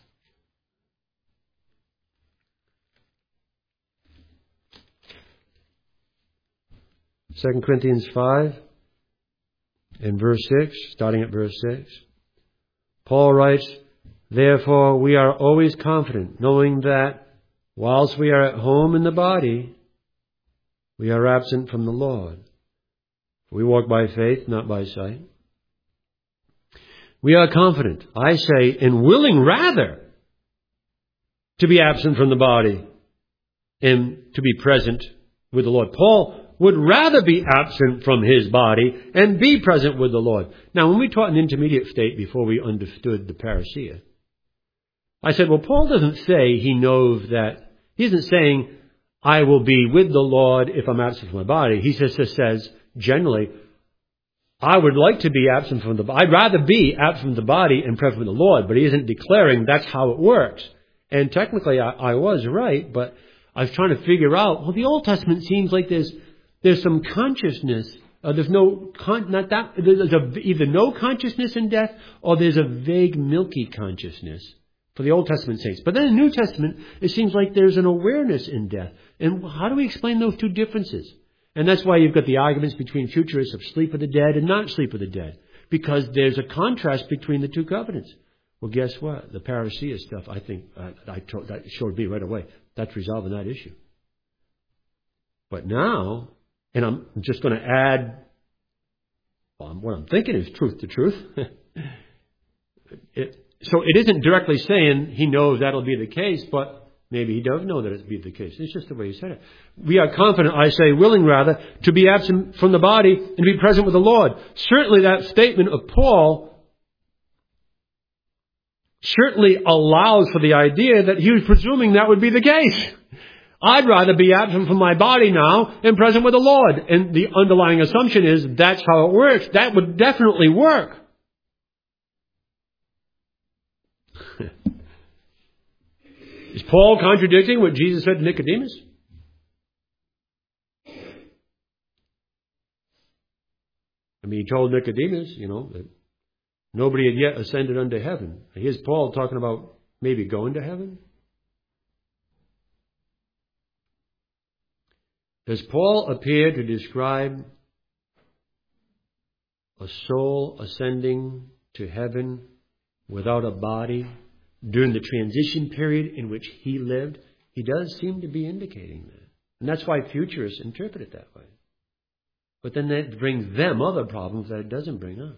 Second Corinthians five and verse six, starting at verse six. Paul writes, therefore we are always confident, knowing that whilst we are at home in the body, we are absent from the Lord. We walk by faith, not by sight. We are confident, I say, and willing rather to be absent from the body and to be present with the Lord. Paul would rather be absent from his body and be present with the Lord. Now, when we taught an intermediate state before we understood the parousia, I said, well, Paul doesn't say he knows that. He isn't saying, I will be with the Lord if I'm absent from my body. He just says, generally, I would like to be absent from the body. I'd rather be absent from the body and present with the Lord, but he isn't declaring that's how it works. And technically, I, I was right, but I was trying to figure out, well, the Old Testament seems like there's there's some consciousness. Uh, there's no, con- not that, there's a, either no consciousness in death or there's a vague, milky consciousness for the Old Testament saints. But then in the New Testament, it seems like there's an awareness in death. And how do we explain those two differences? And that's why you've got the arguments between futurists of sleep of the dead and not sleep of the dead. Because there's a contrast between the two covenants. Well, guess what? The parousia stuff, I think, uh, I told, that showed me right away. That's resolving that issue. But now, and I'm just going to add, well, what I'm thinking is truth to truth. it, so it isn't directly saying he knows that'll be the case, but maybe he does know that it'll be the case. It's just the way he said it. We are confident, I say, willing rather, to be absent from the body and to be present with the Lord. Certainly that statement of Paul certainly allows for the idea that he was presuming that would be the case. I'd rather be absent from my body now and present with the Lord. And the underlying assumption is that's how it works. That would definitely work. Is Paul contradicting what Jesus said to Nicodemus? I mean, he told Nicodemus, you know, that nobody had yet ascended unto heaven. Here's Paul talking about maybe going to heaven. Does Paul appear to describe a soul ascending to heaven without a body during the transition period in which he lived? He does seem to be indicating that. And that's why futurists interpret it that way. But then that brings them other problems that it doesn't bring us.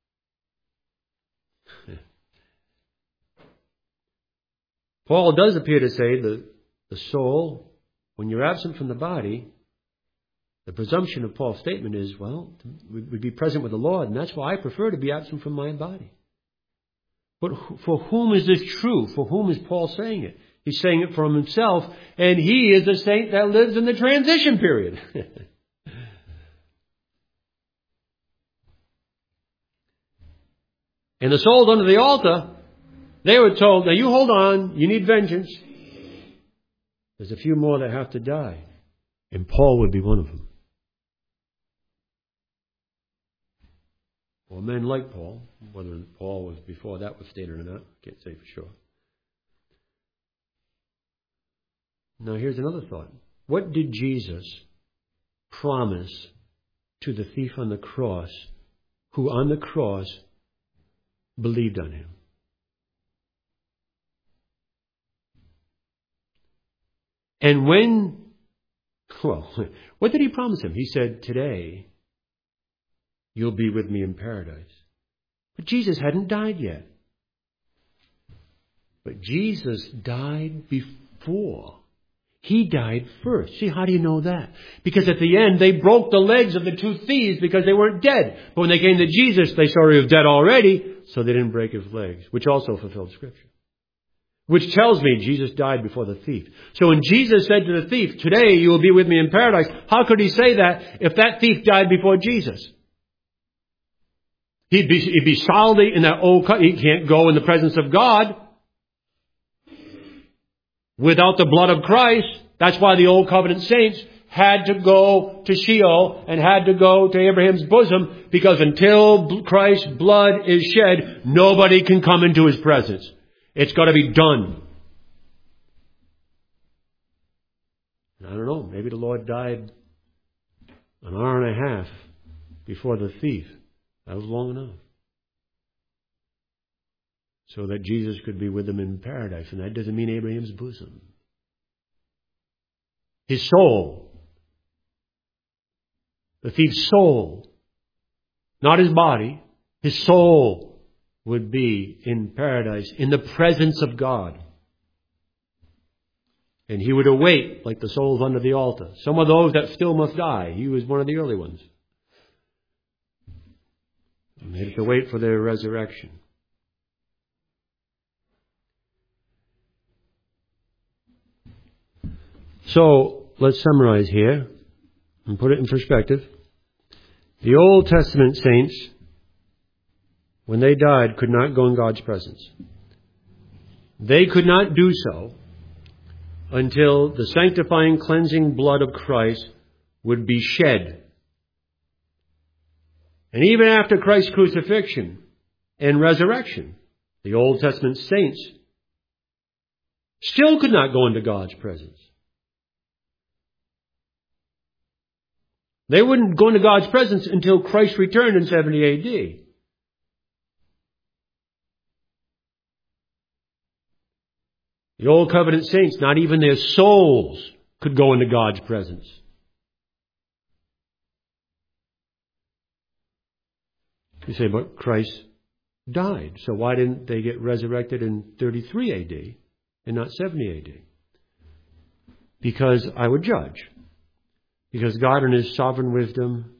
Paul does appear to say that the soul, when you're absent from the body, the presumption of Paul's statement is, well, we'd be present with the Lord, and that's why I prefer to be absent from my body. But for whom is this true? For whom is Paul saying it? He's saying it for himself, and he is the saint that lives in the transition period. And the souls under the altar, they were told, now you hold on, you need vengeance. There's a few more that have to die. And Paul would be one of them. Or men like Paul, whether Paul was before that was stated or not, can't say for sure. Now here's another thought. What did Jesus promise to the thief on the cross, who on the cross believed on him? And when, well, what did he promise him? He said, today you'll be with me in paradise. But Jesus hadn't died yet. But Jesus died before He died first. See, how do you know that? Because at the end, they broke the legs of the two thieves because they weren't dead. But when they came to Jesus, they saw he was dead already, so they didn't break his legs, which also fulfilled Scripture. Which tells me Jesus died before the thief. So when Jesus said to the thief, today you will be with me in paradise, how could he say that if that thief died before Jesus? He'd be, he'd be solidly in that old, he can't go in the presence of God without the blood of Christ. That's why the old covenant saints had to go to Sheol and had to go to Abraham's bosom, because until Christ's blood is shed, nobody can come into his presence. It's got to be done. I don't know, maybe the Lord died an hour and a half before the thief. That was long enough. So that Jesus could be with them in paradise. And that doesn't mean Abraham's bosom. His soul. The thief's soul. Not his body. His soul would be in paradise in the presence of God. And he would await like the souls under the altar. Some of those that still must die. He was one of the early ones. And they had to wait for their resurrection. So, let's summarize here and put it in perspective. The Old Testament saints, when they died, could not go in God's presence. They could not do so until the sanctifying, cleansing blood of Christ would be shed. And even after Christ's crucifixion and resurrection, the Old Testament saints still could not go into God's presence. They wouldn't go into God's presence until Christ returned in seventy A D. The Old Covenant saints, not even their souls could go into God's presence. You say, but Christ died. So why didn't they get resurrected in thirty-three A D and not seventy A D? Because I would judge. Because God in His sovereign wisdom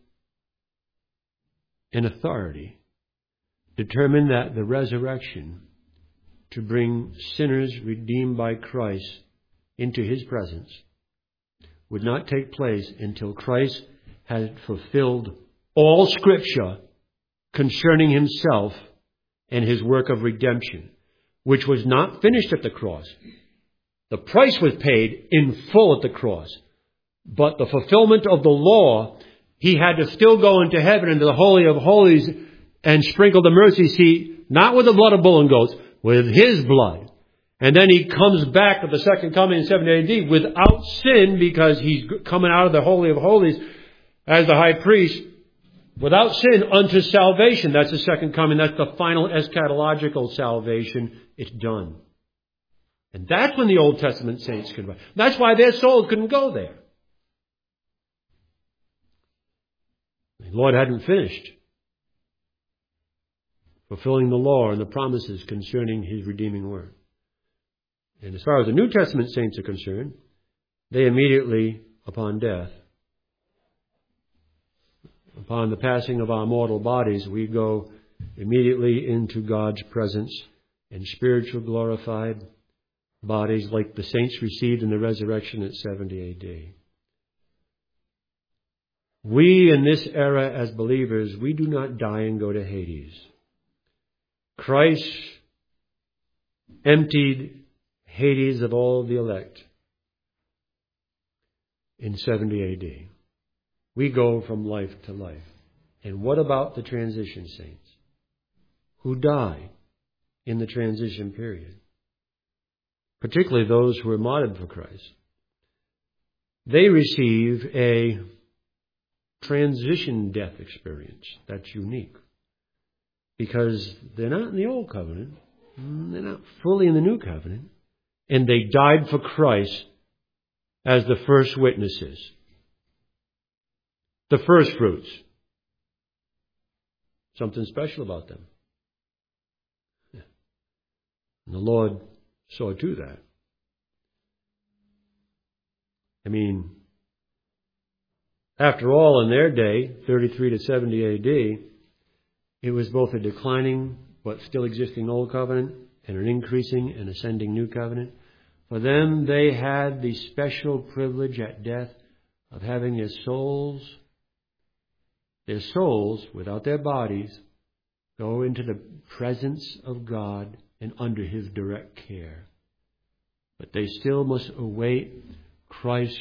and authority determined that the resurrection to bring sinners redeemed by Christ into His presence would not take place until Christ had fulfilled all Scripture concerning Himself and His work of redemption, which was not finished at the cross. The price was paid in full at the cross. But the fulfillment of the law, He had to still go into heaven, into the Holy of Holies, and sprinkle the mercy seat, not with the blood of bull and goats, with His blood. And then He comes back at the second coming in seventy A D without sin, because He's coming out of the Holy of Holies as the high priest, without sin unto salvation. That's the second coming. That's the final eschatological salvation. It's done. And that's when the Old Testament saints could. That's why their souls couldn't go there. The Lord hadn't finished fulfilling the law and the promises concerning His redeeming work. And as far as the New Testament saints are concerned, they immediately, upon death, upon the passing of our mortal bodies, we go immediately into God's presence in spiritual glorified bodies like the saints received in the resurrection at seventy A D. We in this era as believers, we do not die and go to Hades. Christ emptied Hades of all the elect in seventy A D. We go from life to life. And what about the transition saints who die in the transition period? Particularly those who are martyred for Christ. They receive a transition death experience that's unique. Because they're not in the Old Covenant. They're not fully in the New Covenant. And they died for Christ as the first witnesses. The first fruits. Something special about them. And the Lord saw to that. I mean, after all, in their day, thirty-three to seventy A D, it was both a declining but still existing Old Covenant and an increasing and ascending New Covenant. For them, they had the special privilege at death of having their souls, their souls, without their bodies, go into the presence of God and under His direct care. But they still must await Christ's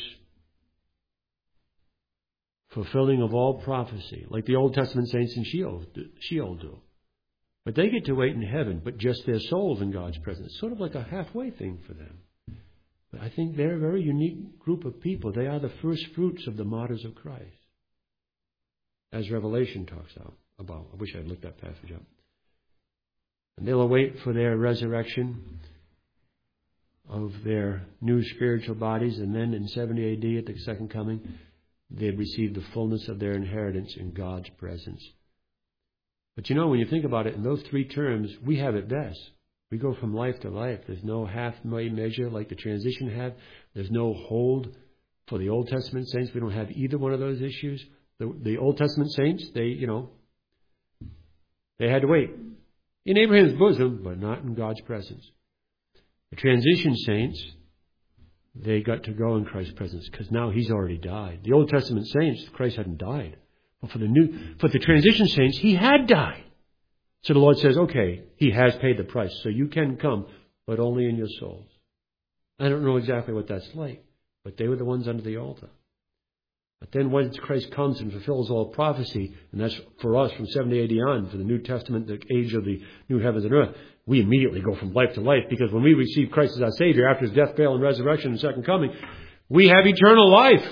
fulfilling of all prophecy, like the Old Testament saints in Sheol, Sheol do. But they get to wait in heaven, but just their souls in God's presence. Sort of like a halfway thing for them. But I think they're a very unique group of people. They are the first fruits of the martyrs of Christ, as Revelation talks about. I wish I'd looked that passage up. And they'll await for their resurrection of their new spiritual bodies, and then in seventy A D at the second coming, they receive the fullness of their inheritance in God's presence. But you know, when you think about it in those three terms, we have it best. We go from life to life. There's no halfway measure like the transition had. There's no hold for the Old Testament saints. We don't have either one of those issues. The, the Old Testament saints, they, you know, they had to wait in Abraham's bosom, but not in God's presence. The transition saints, they got to go in Christ's presence because now He's already died. The Old Testament saints, Christ hadn't died. But for the new, for the transition saints, He had died. So the Lord says, okay, He has paid the price, so you can come, but only in your souls. I don't know exactly what that's like, but they were the ones under the altar. But then once Christ comes and fulfills all prophecy, and that's for us from seventy A D on, for the New Testament, the age of the new heavens and earth, we immediately go from life to life, because when we receive Christ as our Savior after His death, burial, and resurrection and second coming, we have eternal life.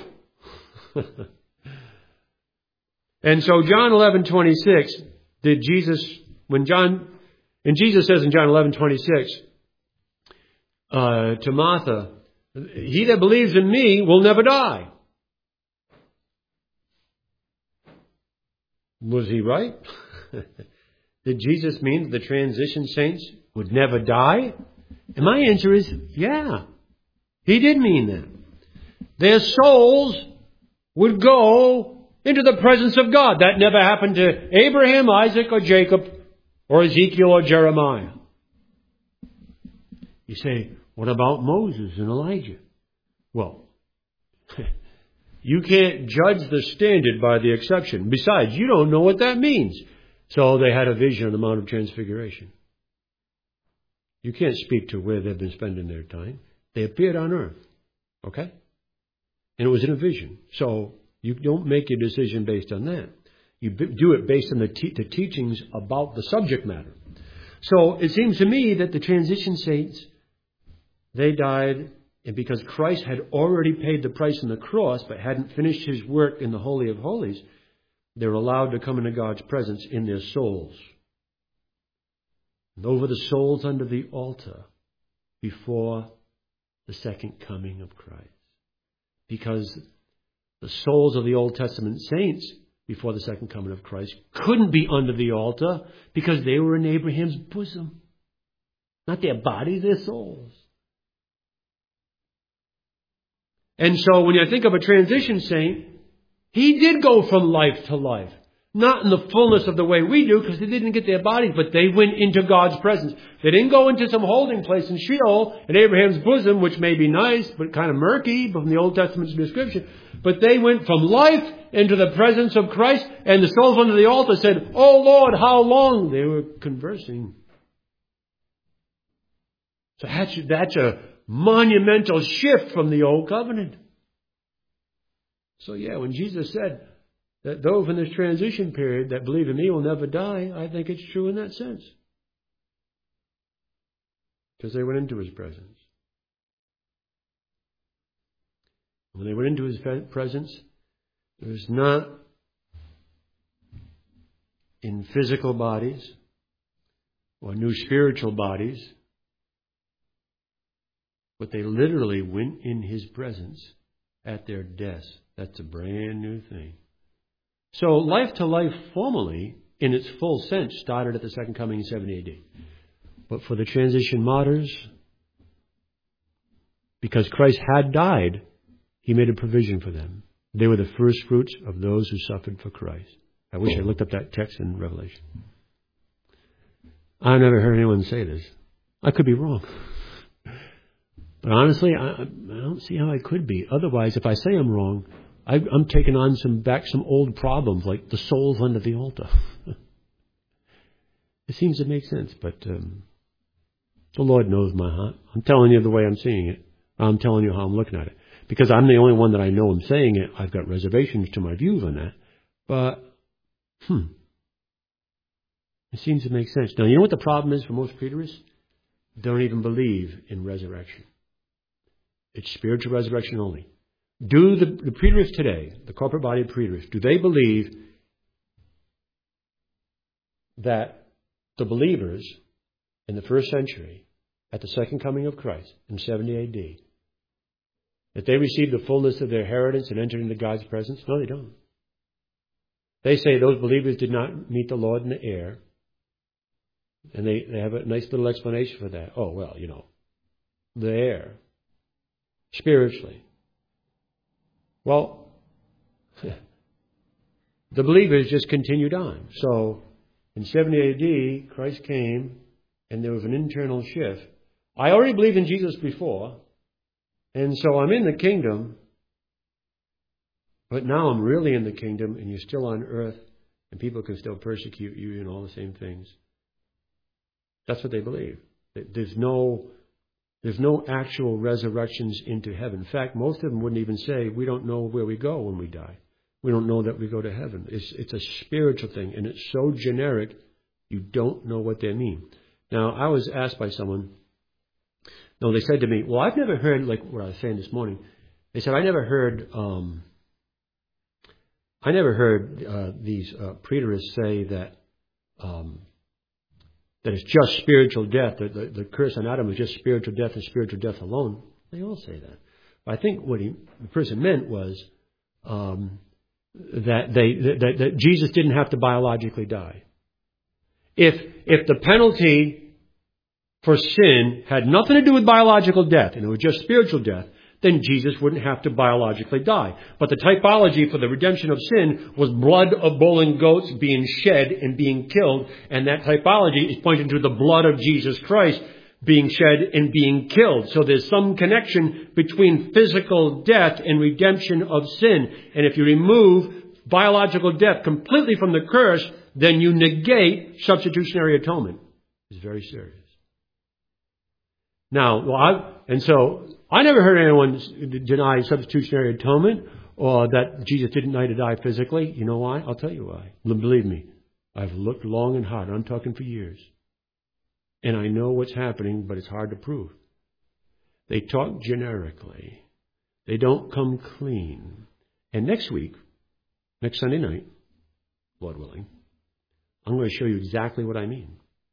And so John eleven twenty-six, did Jesus, when John, and Jesus says in John eleven twenty-six uh, to Martha, he that believes in me will never die. Was he right? Did Jesus mean that the transition saints would never die? And my answer is, yeah. He did mean that. Their souls would go into the presence of God. That never happened to Abraham, Isaac, or Jacob, or Ezekiel, or Jeremiah. You say, what about Moses and Elijah? Well, you can't judge the standard by the exception. Besides, you don't know what that means. So they had a vision on the Mount of Transfiguration. You can't speak to where they've been spending their time. They appeared on earth. Okay? And it was in a vision. So you don't make your decision based on that. You do it based on the, te- the teachings about the subject matter. So it seems to me that the transition saints, they died, and because Christ had already paid the price on the cross but hadn't finished His work in the Holy of Holies, they were allowed to come into God's presence in their souls. And over the souls under the altar before the second coming of Christ. Because the souls of the Old Testament saints before the second coming of Christ couldn't be under the altar because they were in Abraham's bosom. Not their bodies, their souls. And so when you think of a transition saint, he did go from life to life. Not in the fullness of the way we do, because they didn't get their bodies, but they went into God's presence. They didn't go into some holding place in Sheol, in Abraham's bosom, which may be nice, but kind of murky from the Old Testament's description. But they went from life into the presence of Christ, and the souls under the altar said, "Oh Lord, how long?" They were conversing. So that's, that's a monumental shift from the Old Covenant. So yeah, when Jesus said that those in this transition period that believe in me will never die, I think it's true in that sense. Because they went into His presence. When they went into His presence, it was not in physical bodies or new spiritual bodies, but they literally went in His presence at their death. That's a brand new thing. So life to life formally, in its full sense, started at the second coming in seventy A D. But for the transition martyrs, because Christ had died, He He made a provision for them. They were the first fruits of those who suffered for Christ. I wish I looked up that text in Revelation. I've never heard anyone say this. I could be wrong. But honestly, I, I don't see how I could be. Otherwise, if I say I'm wrong, I, I'm taking on some back some old problems like the souls under the altar. It seems to make sense, but um, the Lord knows my heart. I'm telling you the way I'm seeing it. I'm telling you how I'm looking at it. Because I'm the only one that I know I'm saying it. I've got reservations to my views on that. But, hmm, it seems to make sense. Now, you know what the problem is for most preterists? They don't even believe in resurrection. It's spiritual resurrection only. Do the, the preterists today, the corporate body of preterists, do they believe that the believers in the first century, at the second coming of Christ in seventy A D, that they received the fullness of their inheritance and entered into God's presence? No, they don't. They say those believers did not meet the Lord in the air. And they, they have a nice little explanation for that. Oh, well, you know, the air, spiritually. Well, the believers just continued on. So, in seventy A D, Christ came, and there was an internal shift. I already believed in Jesus before, and so I'm in the kingdom, but now I'm really in the kingdom, and you're still on earth, and people can still persecute you and all the same things. That's what they believe. There's no, there's no actual resurrections into heaven. In fact, most of them wouldn't even say, we don't know where we go when we die. We don't know that we go to heaven. It's, it's a spiritual thing, and it's so generic, you don't know what they mean. Now, I was asked by someone, no, they said to me, well, I've never heard, like what I was saying this morning, they said, I never heard, um, I never heard uh, these uh, preterists say that, um, that it's just spiritual death, that the, the curse on Adam was just spiritual death and spiritual death alone. They all say that. But I think what he, the person meant was um, that they that, that Jesus didn't have to biologically die. If if the penalty for sin had nothing to do with biological death and it was just spiritual death, then Jesus wouldn't have to biologically die. But the typology for the redemption of sin was blood of bull and goats being shed and being killed. And that typology is pointing to the blood of Jesus Christ being shed and being killed. So there's some connection between physical death and redemption of sin. And if you remove biological death completely from the curse, then you negate substitutionary atonement. It's very serious. Now, well, I, and so I never heard anyone deny substitutionary atonement or that Jesus didn't need to die physically. You know why? I'll tell you why. Believe me, I've looked long and hard. I'm talking for years. And I know what's happening, but it's hard to prove. They talk generically. They don't come clean. And next week, next Sunday night, Lord willing, I'm going to show you exactly what I mean.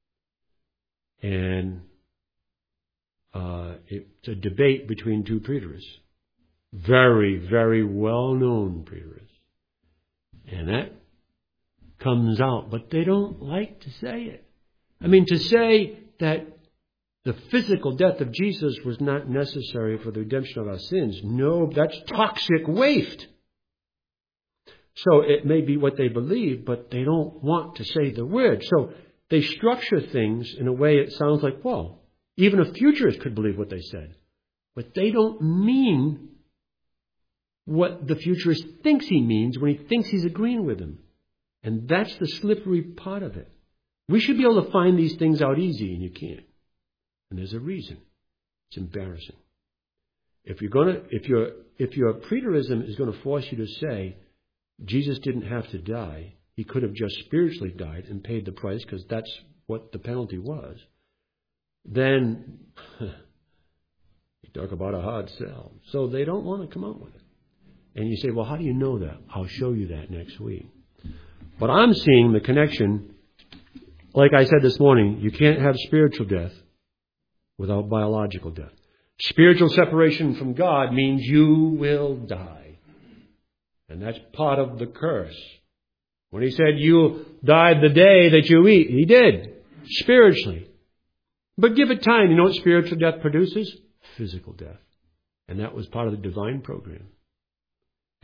And Uh, it's a debate between two preterists. Very, very well-known preterists. And that comes out. But they don't like to say it. I mean, to say that the physical death of Jesus was not necessary for the redemption of our sins. No, that's toxic waste. So it may be what they believe, but they don't want to say the word. So they structure things in a way it sounds like, well, even a futurist could believe what they said. But they don't mean what the futurist thinks he means when he thinks he's agreeing with him. And that's the slippery part of it. We should be able to find these things out easy, and you can't. And there's a reason. It's embarrassing. If you're gonna, if your if your preterism is going to force you to say Jesus didn't have to die, he could have just spiritually died and paid the price because that's what the penalty was. Then you talk about a hard sell. So they don't want to come out with it. And you say, well, how do you know that? I'll show you that next week. But I'm seeing the connection. Like I said this morning, you can't have spiritual death without biological death. Spiritual separation from God means you will die. And that's part of the curse. When he said you died the day that you eat, he did, spiritually. But give it time. You know what spiritual death produces? Physical death. And that was part of the divine program.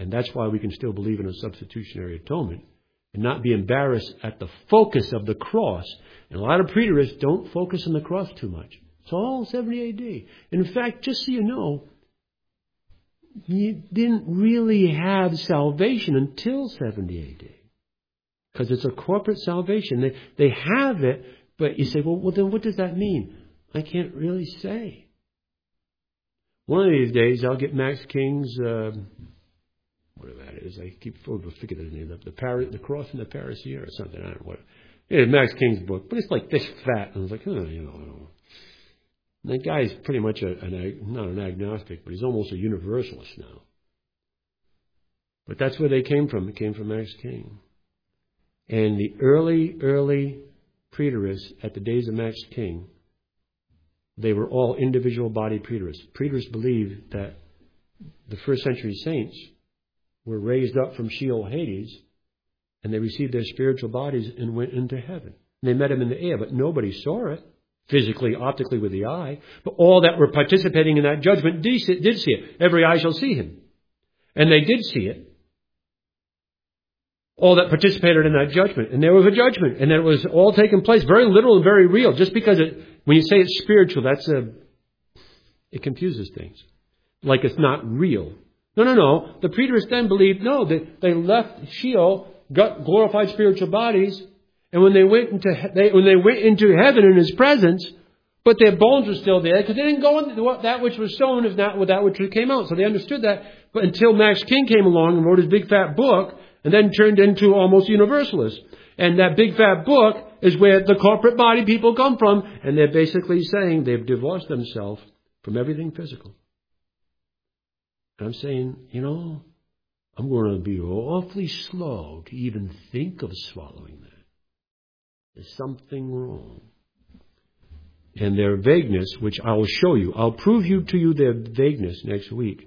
And that's why we can still believe in a substitutionary atonement and not be embarrassed at the focus of the cross. And a lot of preterists don't focus on the cross too much. It's all seventy A D. And in fact, just so you know, you didn't really have salvation until seventy A D. Because it's a corporate salvation. They, they have it, but you say, well, well, then what does that mean? I can't really say. One of these days, I'll get Max King's, uh, whatever that is. I keep forgetting the name. The, the, Paris, the Cross and the Parousia or something. I don't know what. It's Max King's book, but it's like this fat. And I was like, oh, you know, I don't know. And that guy's pretty much a, an, not an agnostic, but he's almost a universalist now. But that's where they came from. It came from Max King. And the early, early preterists at the days of Max King, they were all individual body preterists. Preterists believed that the first century saints were raised up from Sheol Hades, and they received their spiritual bodies and went into heaven. And they met him in the air, but nobody saw it physically, optically with the eye. But all that were participating in that judgment did see it. Every eye shall see him. And they did see it. All that participated in that judgment. And there was a judgment. And it was all taking place. Very literal and very real. Just because it, when you say it's spiritual, that's a, it confuses things. Like it's not real. No, no, no. The preterists then believed, no, they, they left Sheol, got glorified spiritual bodies, and when they went into they, when they went into heaven in His presence, but their bones were still there because they didn't go into that which was sown is not with that which came out. So they understood that. But until Max King came along and wrote his big fat book, and then turned into almost universalist. And that big fat book is where the corporate body people come from, and they're basically saying they've divorced themselves from everything physical. And I'm saying, you know, I'm going to be awfully slow to even think of swallowing that. There's something wrong. And their vagueness, which I will show you, I'll prove you to you their vagueness next week.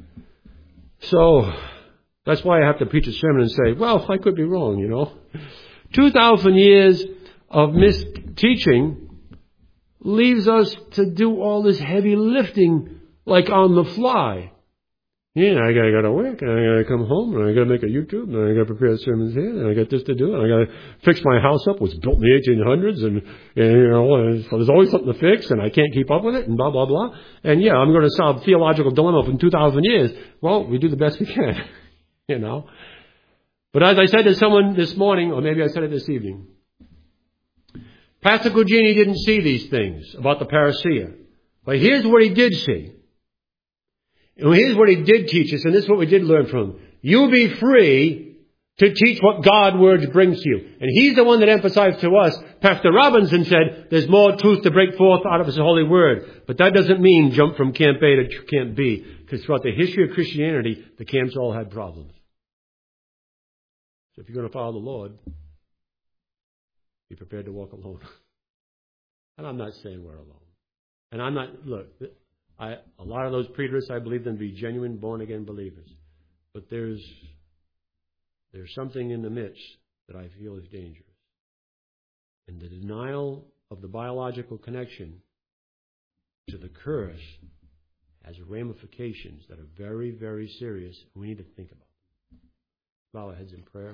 So that's why I have to preach a sermon and say, well, I could be wrong, you know. Two thousand years of mis-teaching leaves us to do all this heavy lifting like on the fly. Yeah, I gotta go to work, and I gotta come home, and I gotta make a YouTube, and I gotta prepare sermons here, and I got this to do, and I gotta fix my house up. It was built in the eighteen hundreds, and, and you know, and so there's always something to fix, and I can't keep up with it, and blah blah blah. And yeah, I'm going to solve theological dilemma in two thousand years. Well, we do the best we can, you know. But as I said to someone this morning, or maybe I said it this evening, Pastor Cugini didn't see these things about the parousia, but here's what he did see. And here's what he did teach us, and this is what we did learn from him. You be free to teach what God's Word brings to you. And he's the one that emphasized to us, Pastor Robinson said, there's more truth to break forth out of His holy Word. But that doesn't mean jump from camp A to camp B. Because throughout the history of Christianity, the camps all had problems. So if you're going to follow the Lord, be prepared to walk alone. And I'm not saying we're alone. And I'm not, look, I, a lot of those preterists, I believe them to be genuine born-again believers. But there's there's something in the midst that I feel is dangerous. And the denial of the biological connection to the curse has ramifications that are very, very serious. We need to think about them. Bow our heads in prayer.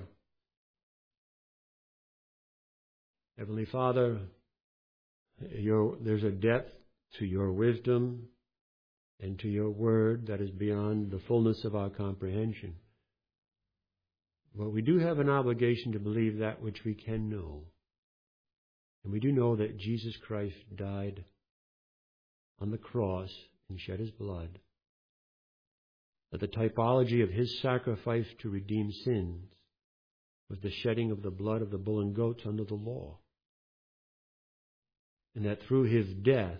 Heavenly Father, your, there's a depth to your wisdom and to your word that is beyond the fullness of our comprehension. But we do have an obligation to believe that which we can know. And we do know that Jesus Christ died on the cross and shed His blood. That the typology of His sacrifice to redeem sins was the shedding of the blood of the bull and goats under the law. And that through His death,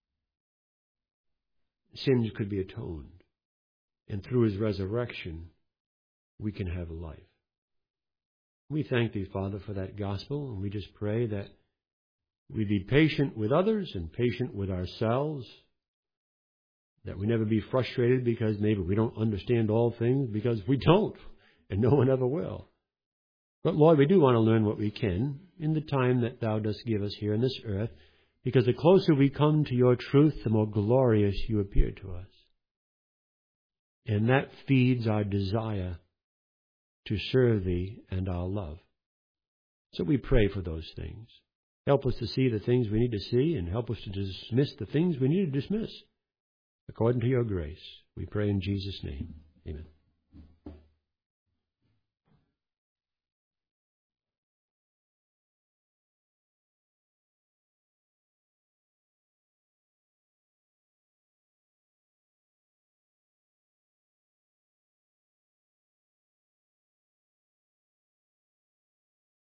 sins could be atoned. And through His resurrection, we can have life. We thank Thee, Father, for that gospel. And we just pray that we be patient with others and patient with ourselves. That we never be frustrated because maybe we don't understand all things, because we don't. And no one ever will. But Lord, we do want to learn what we can in the time that Thou dost give us here on this earth. Because the closer we come to your truth, the more glorious you appear to us. And that feeds our desire to serve Thee and our love. So we pray for those things. Help us to see the things we need to see, and help us to dismiss the things we need to dismiss. According to your grace, we pray in Jesus' name. Amen.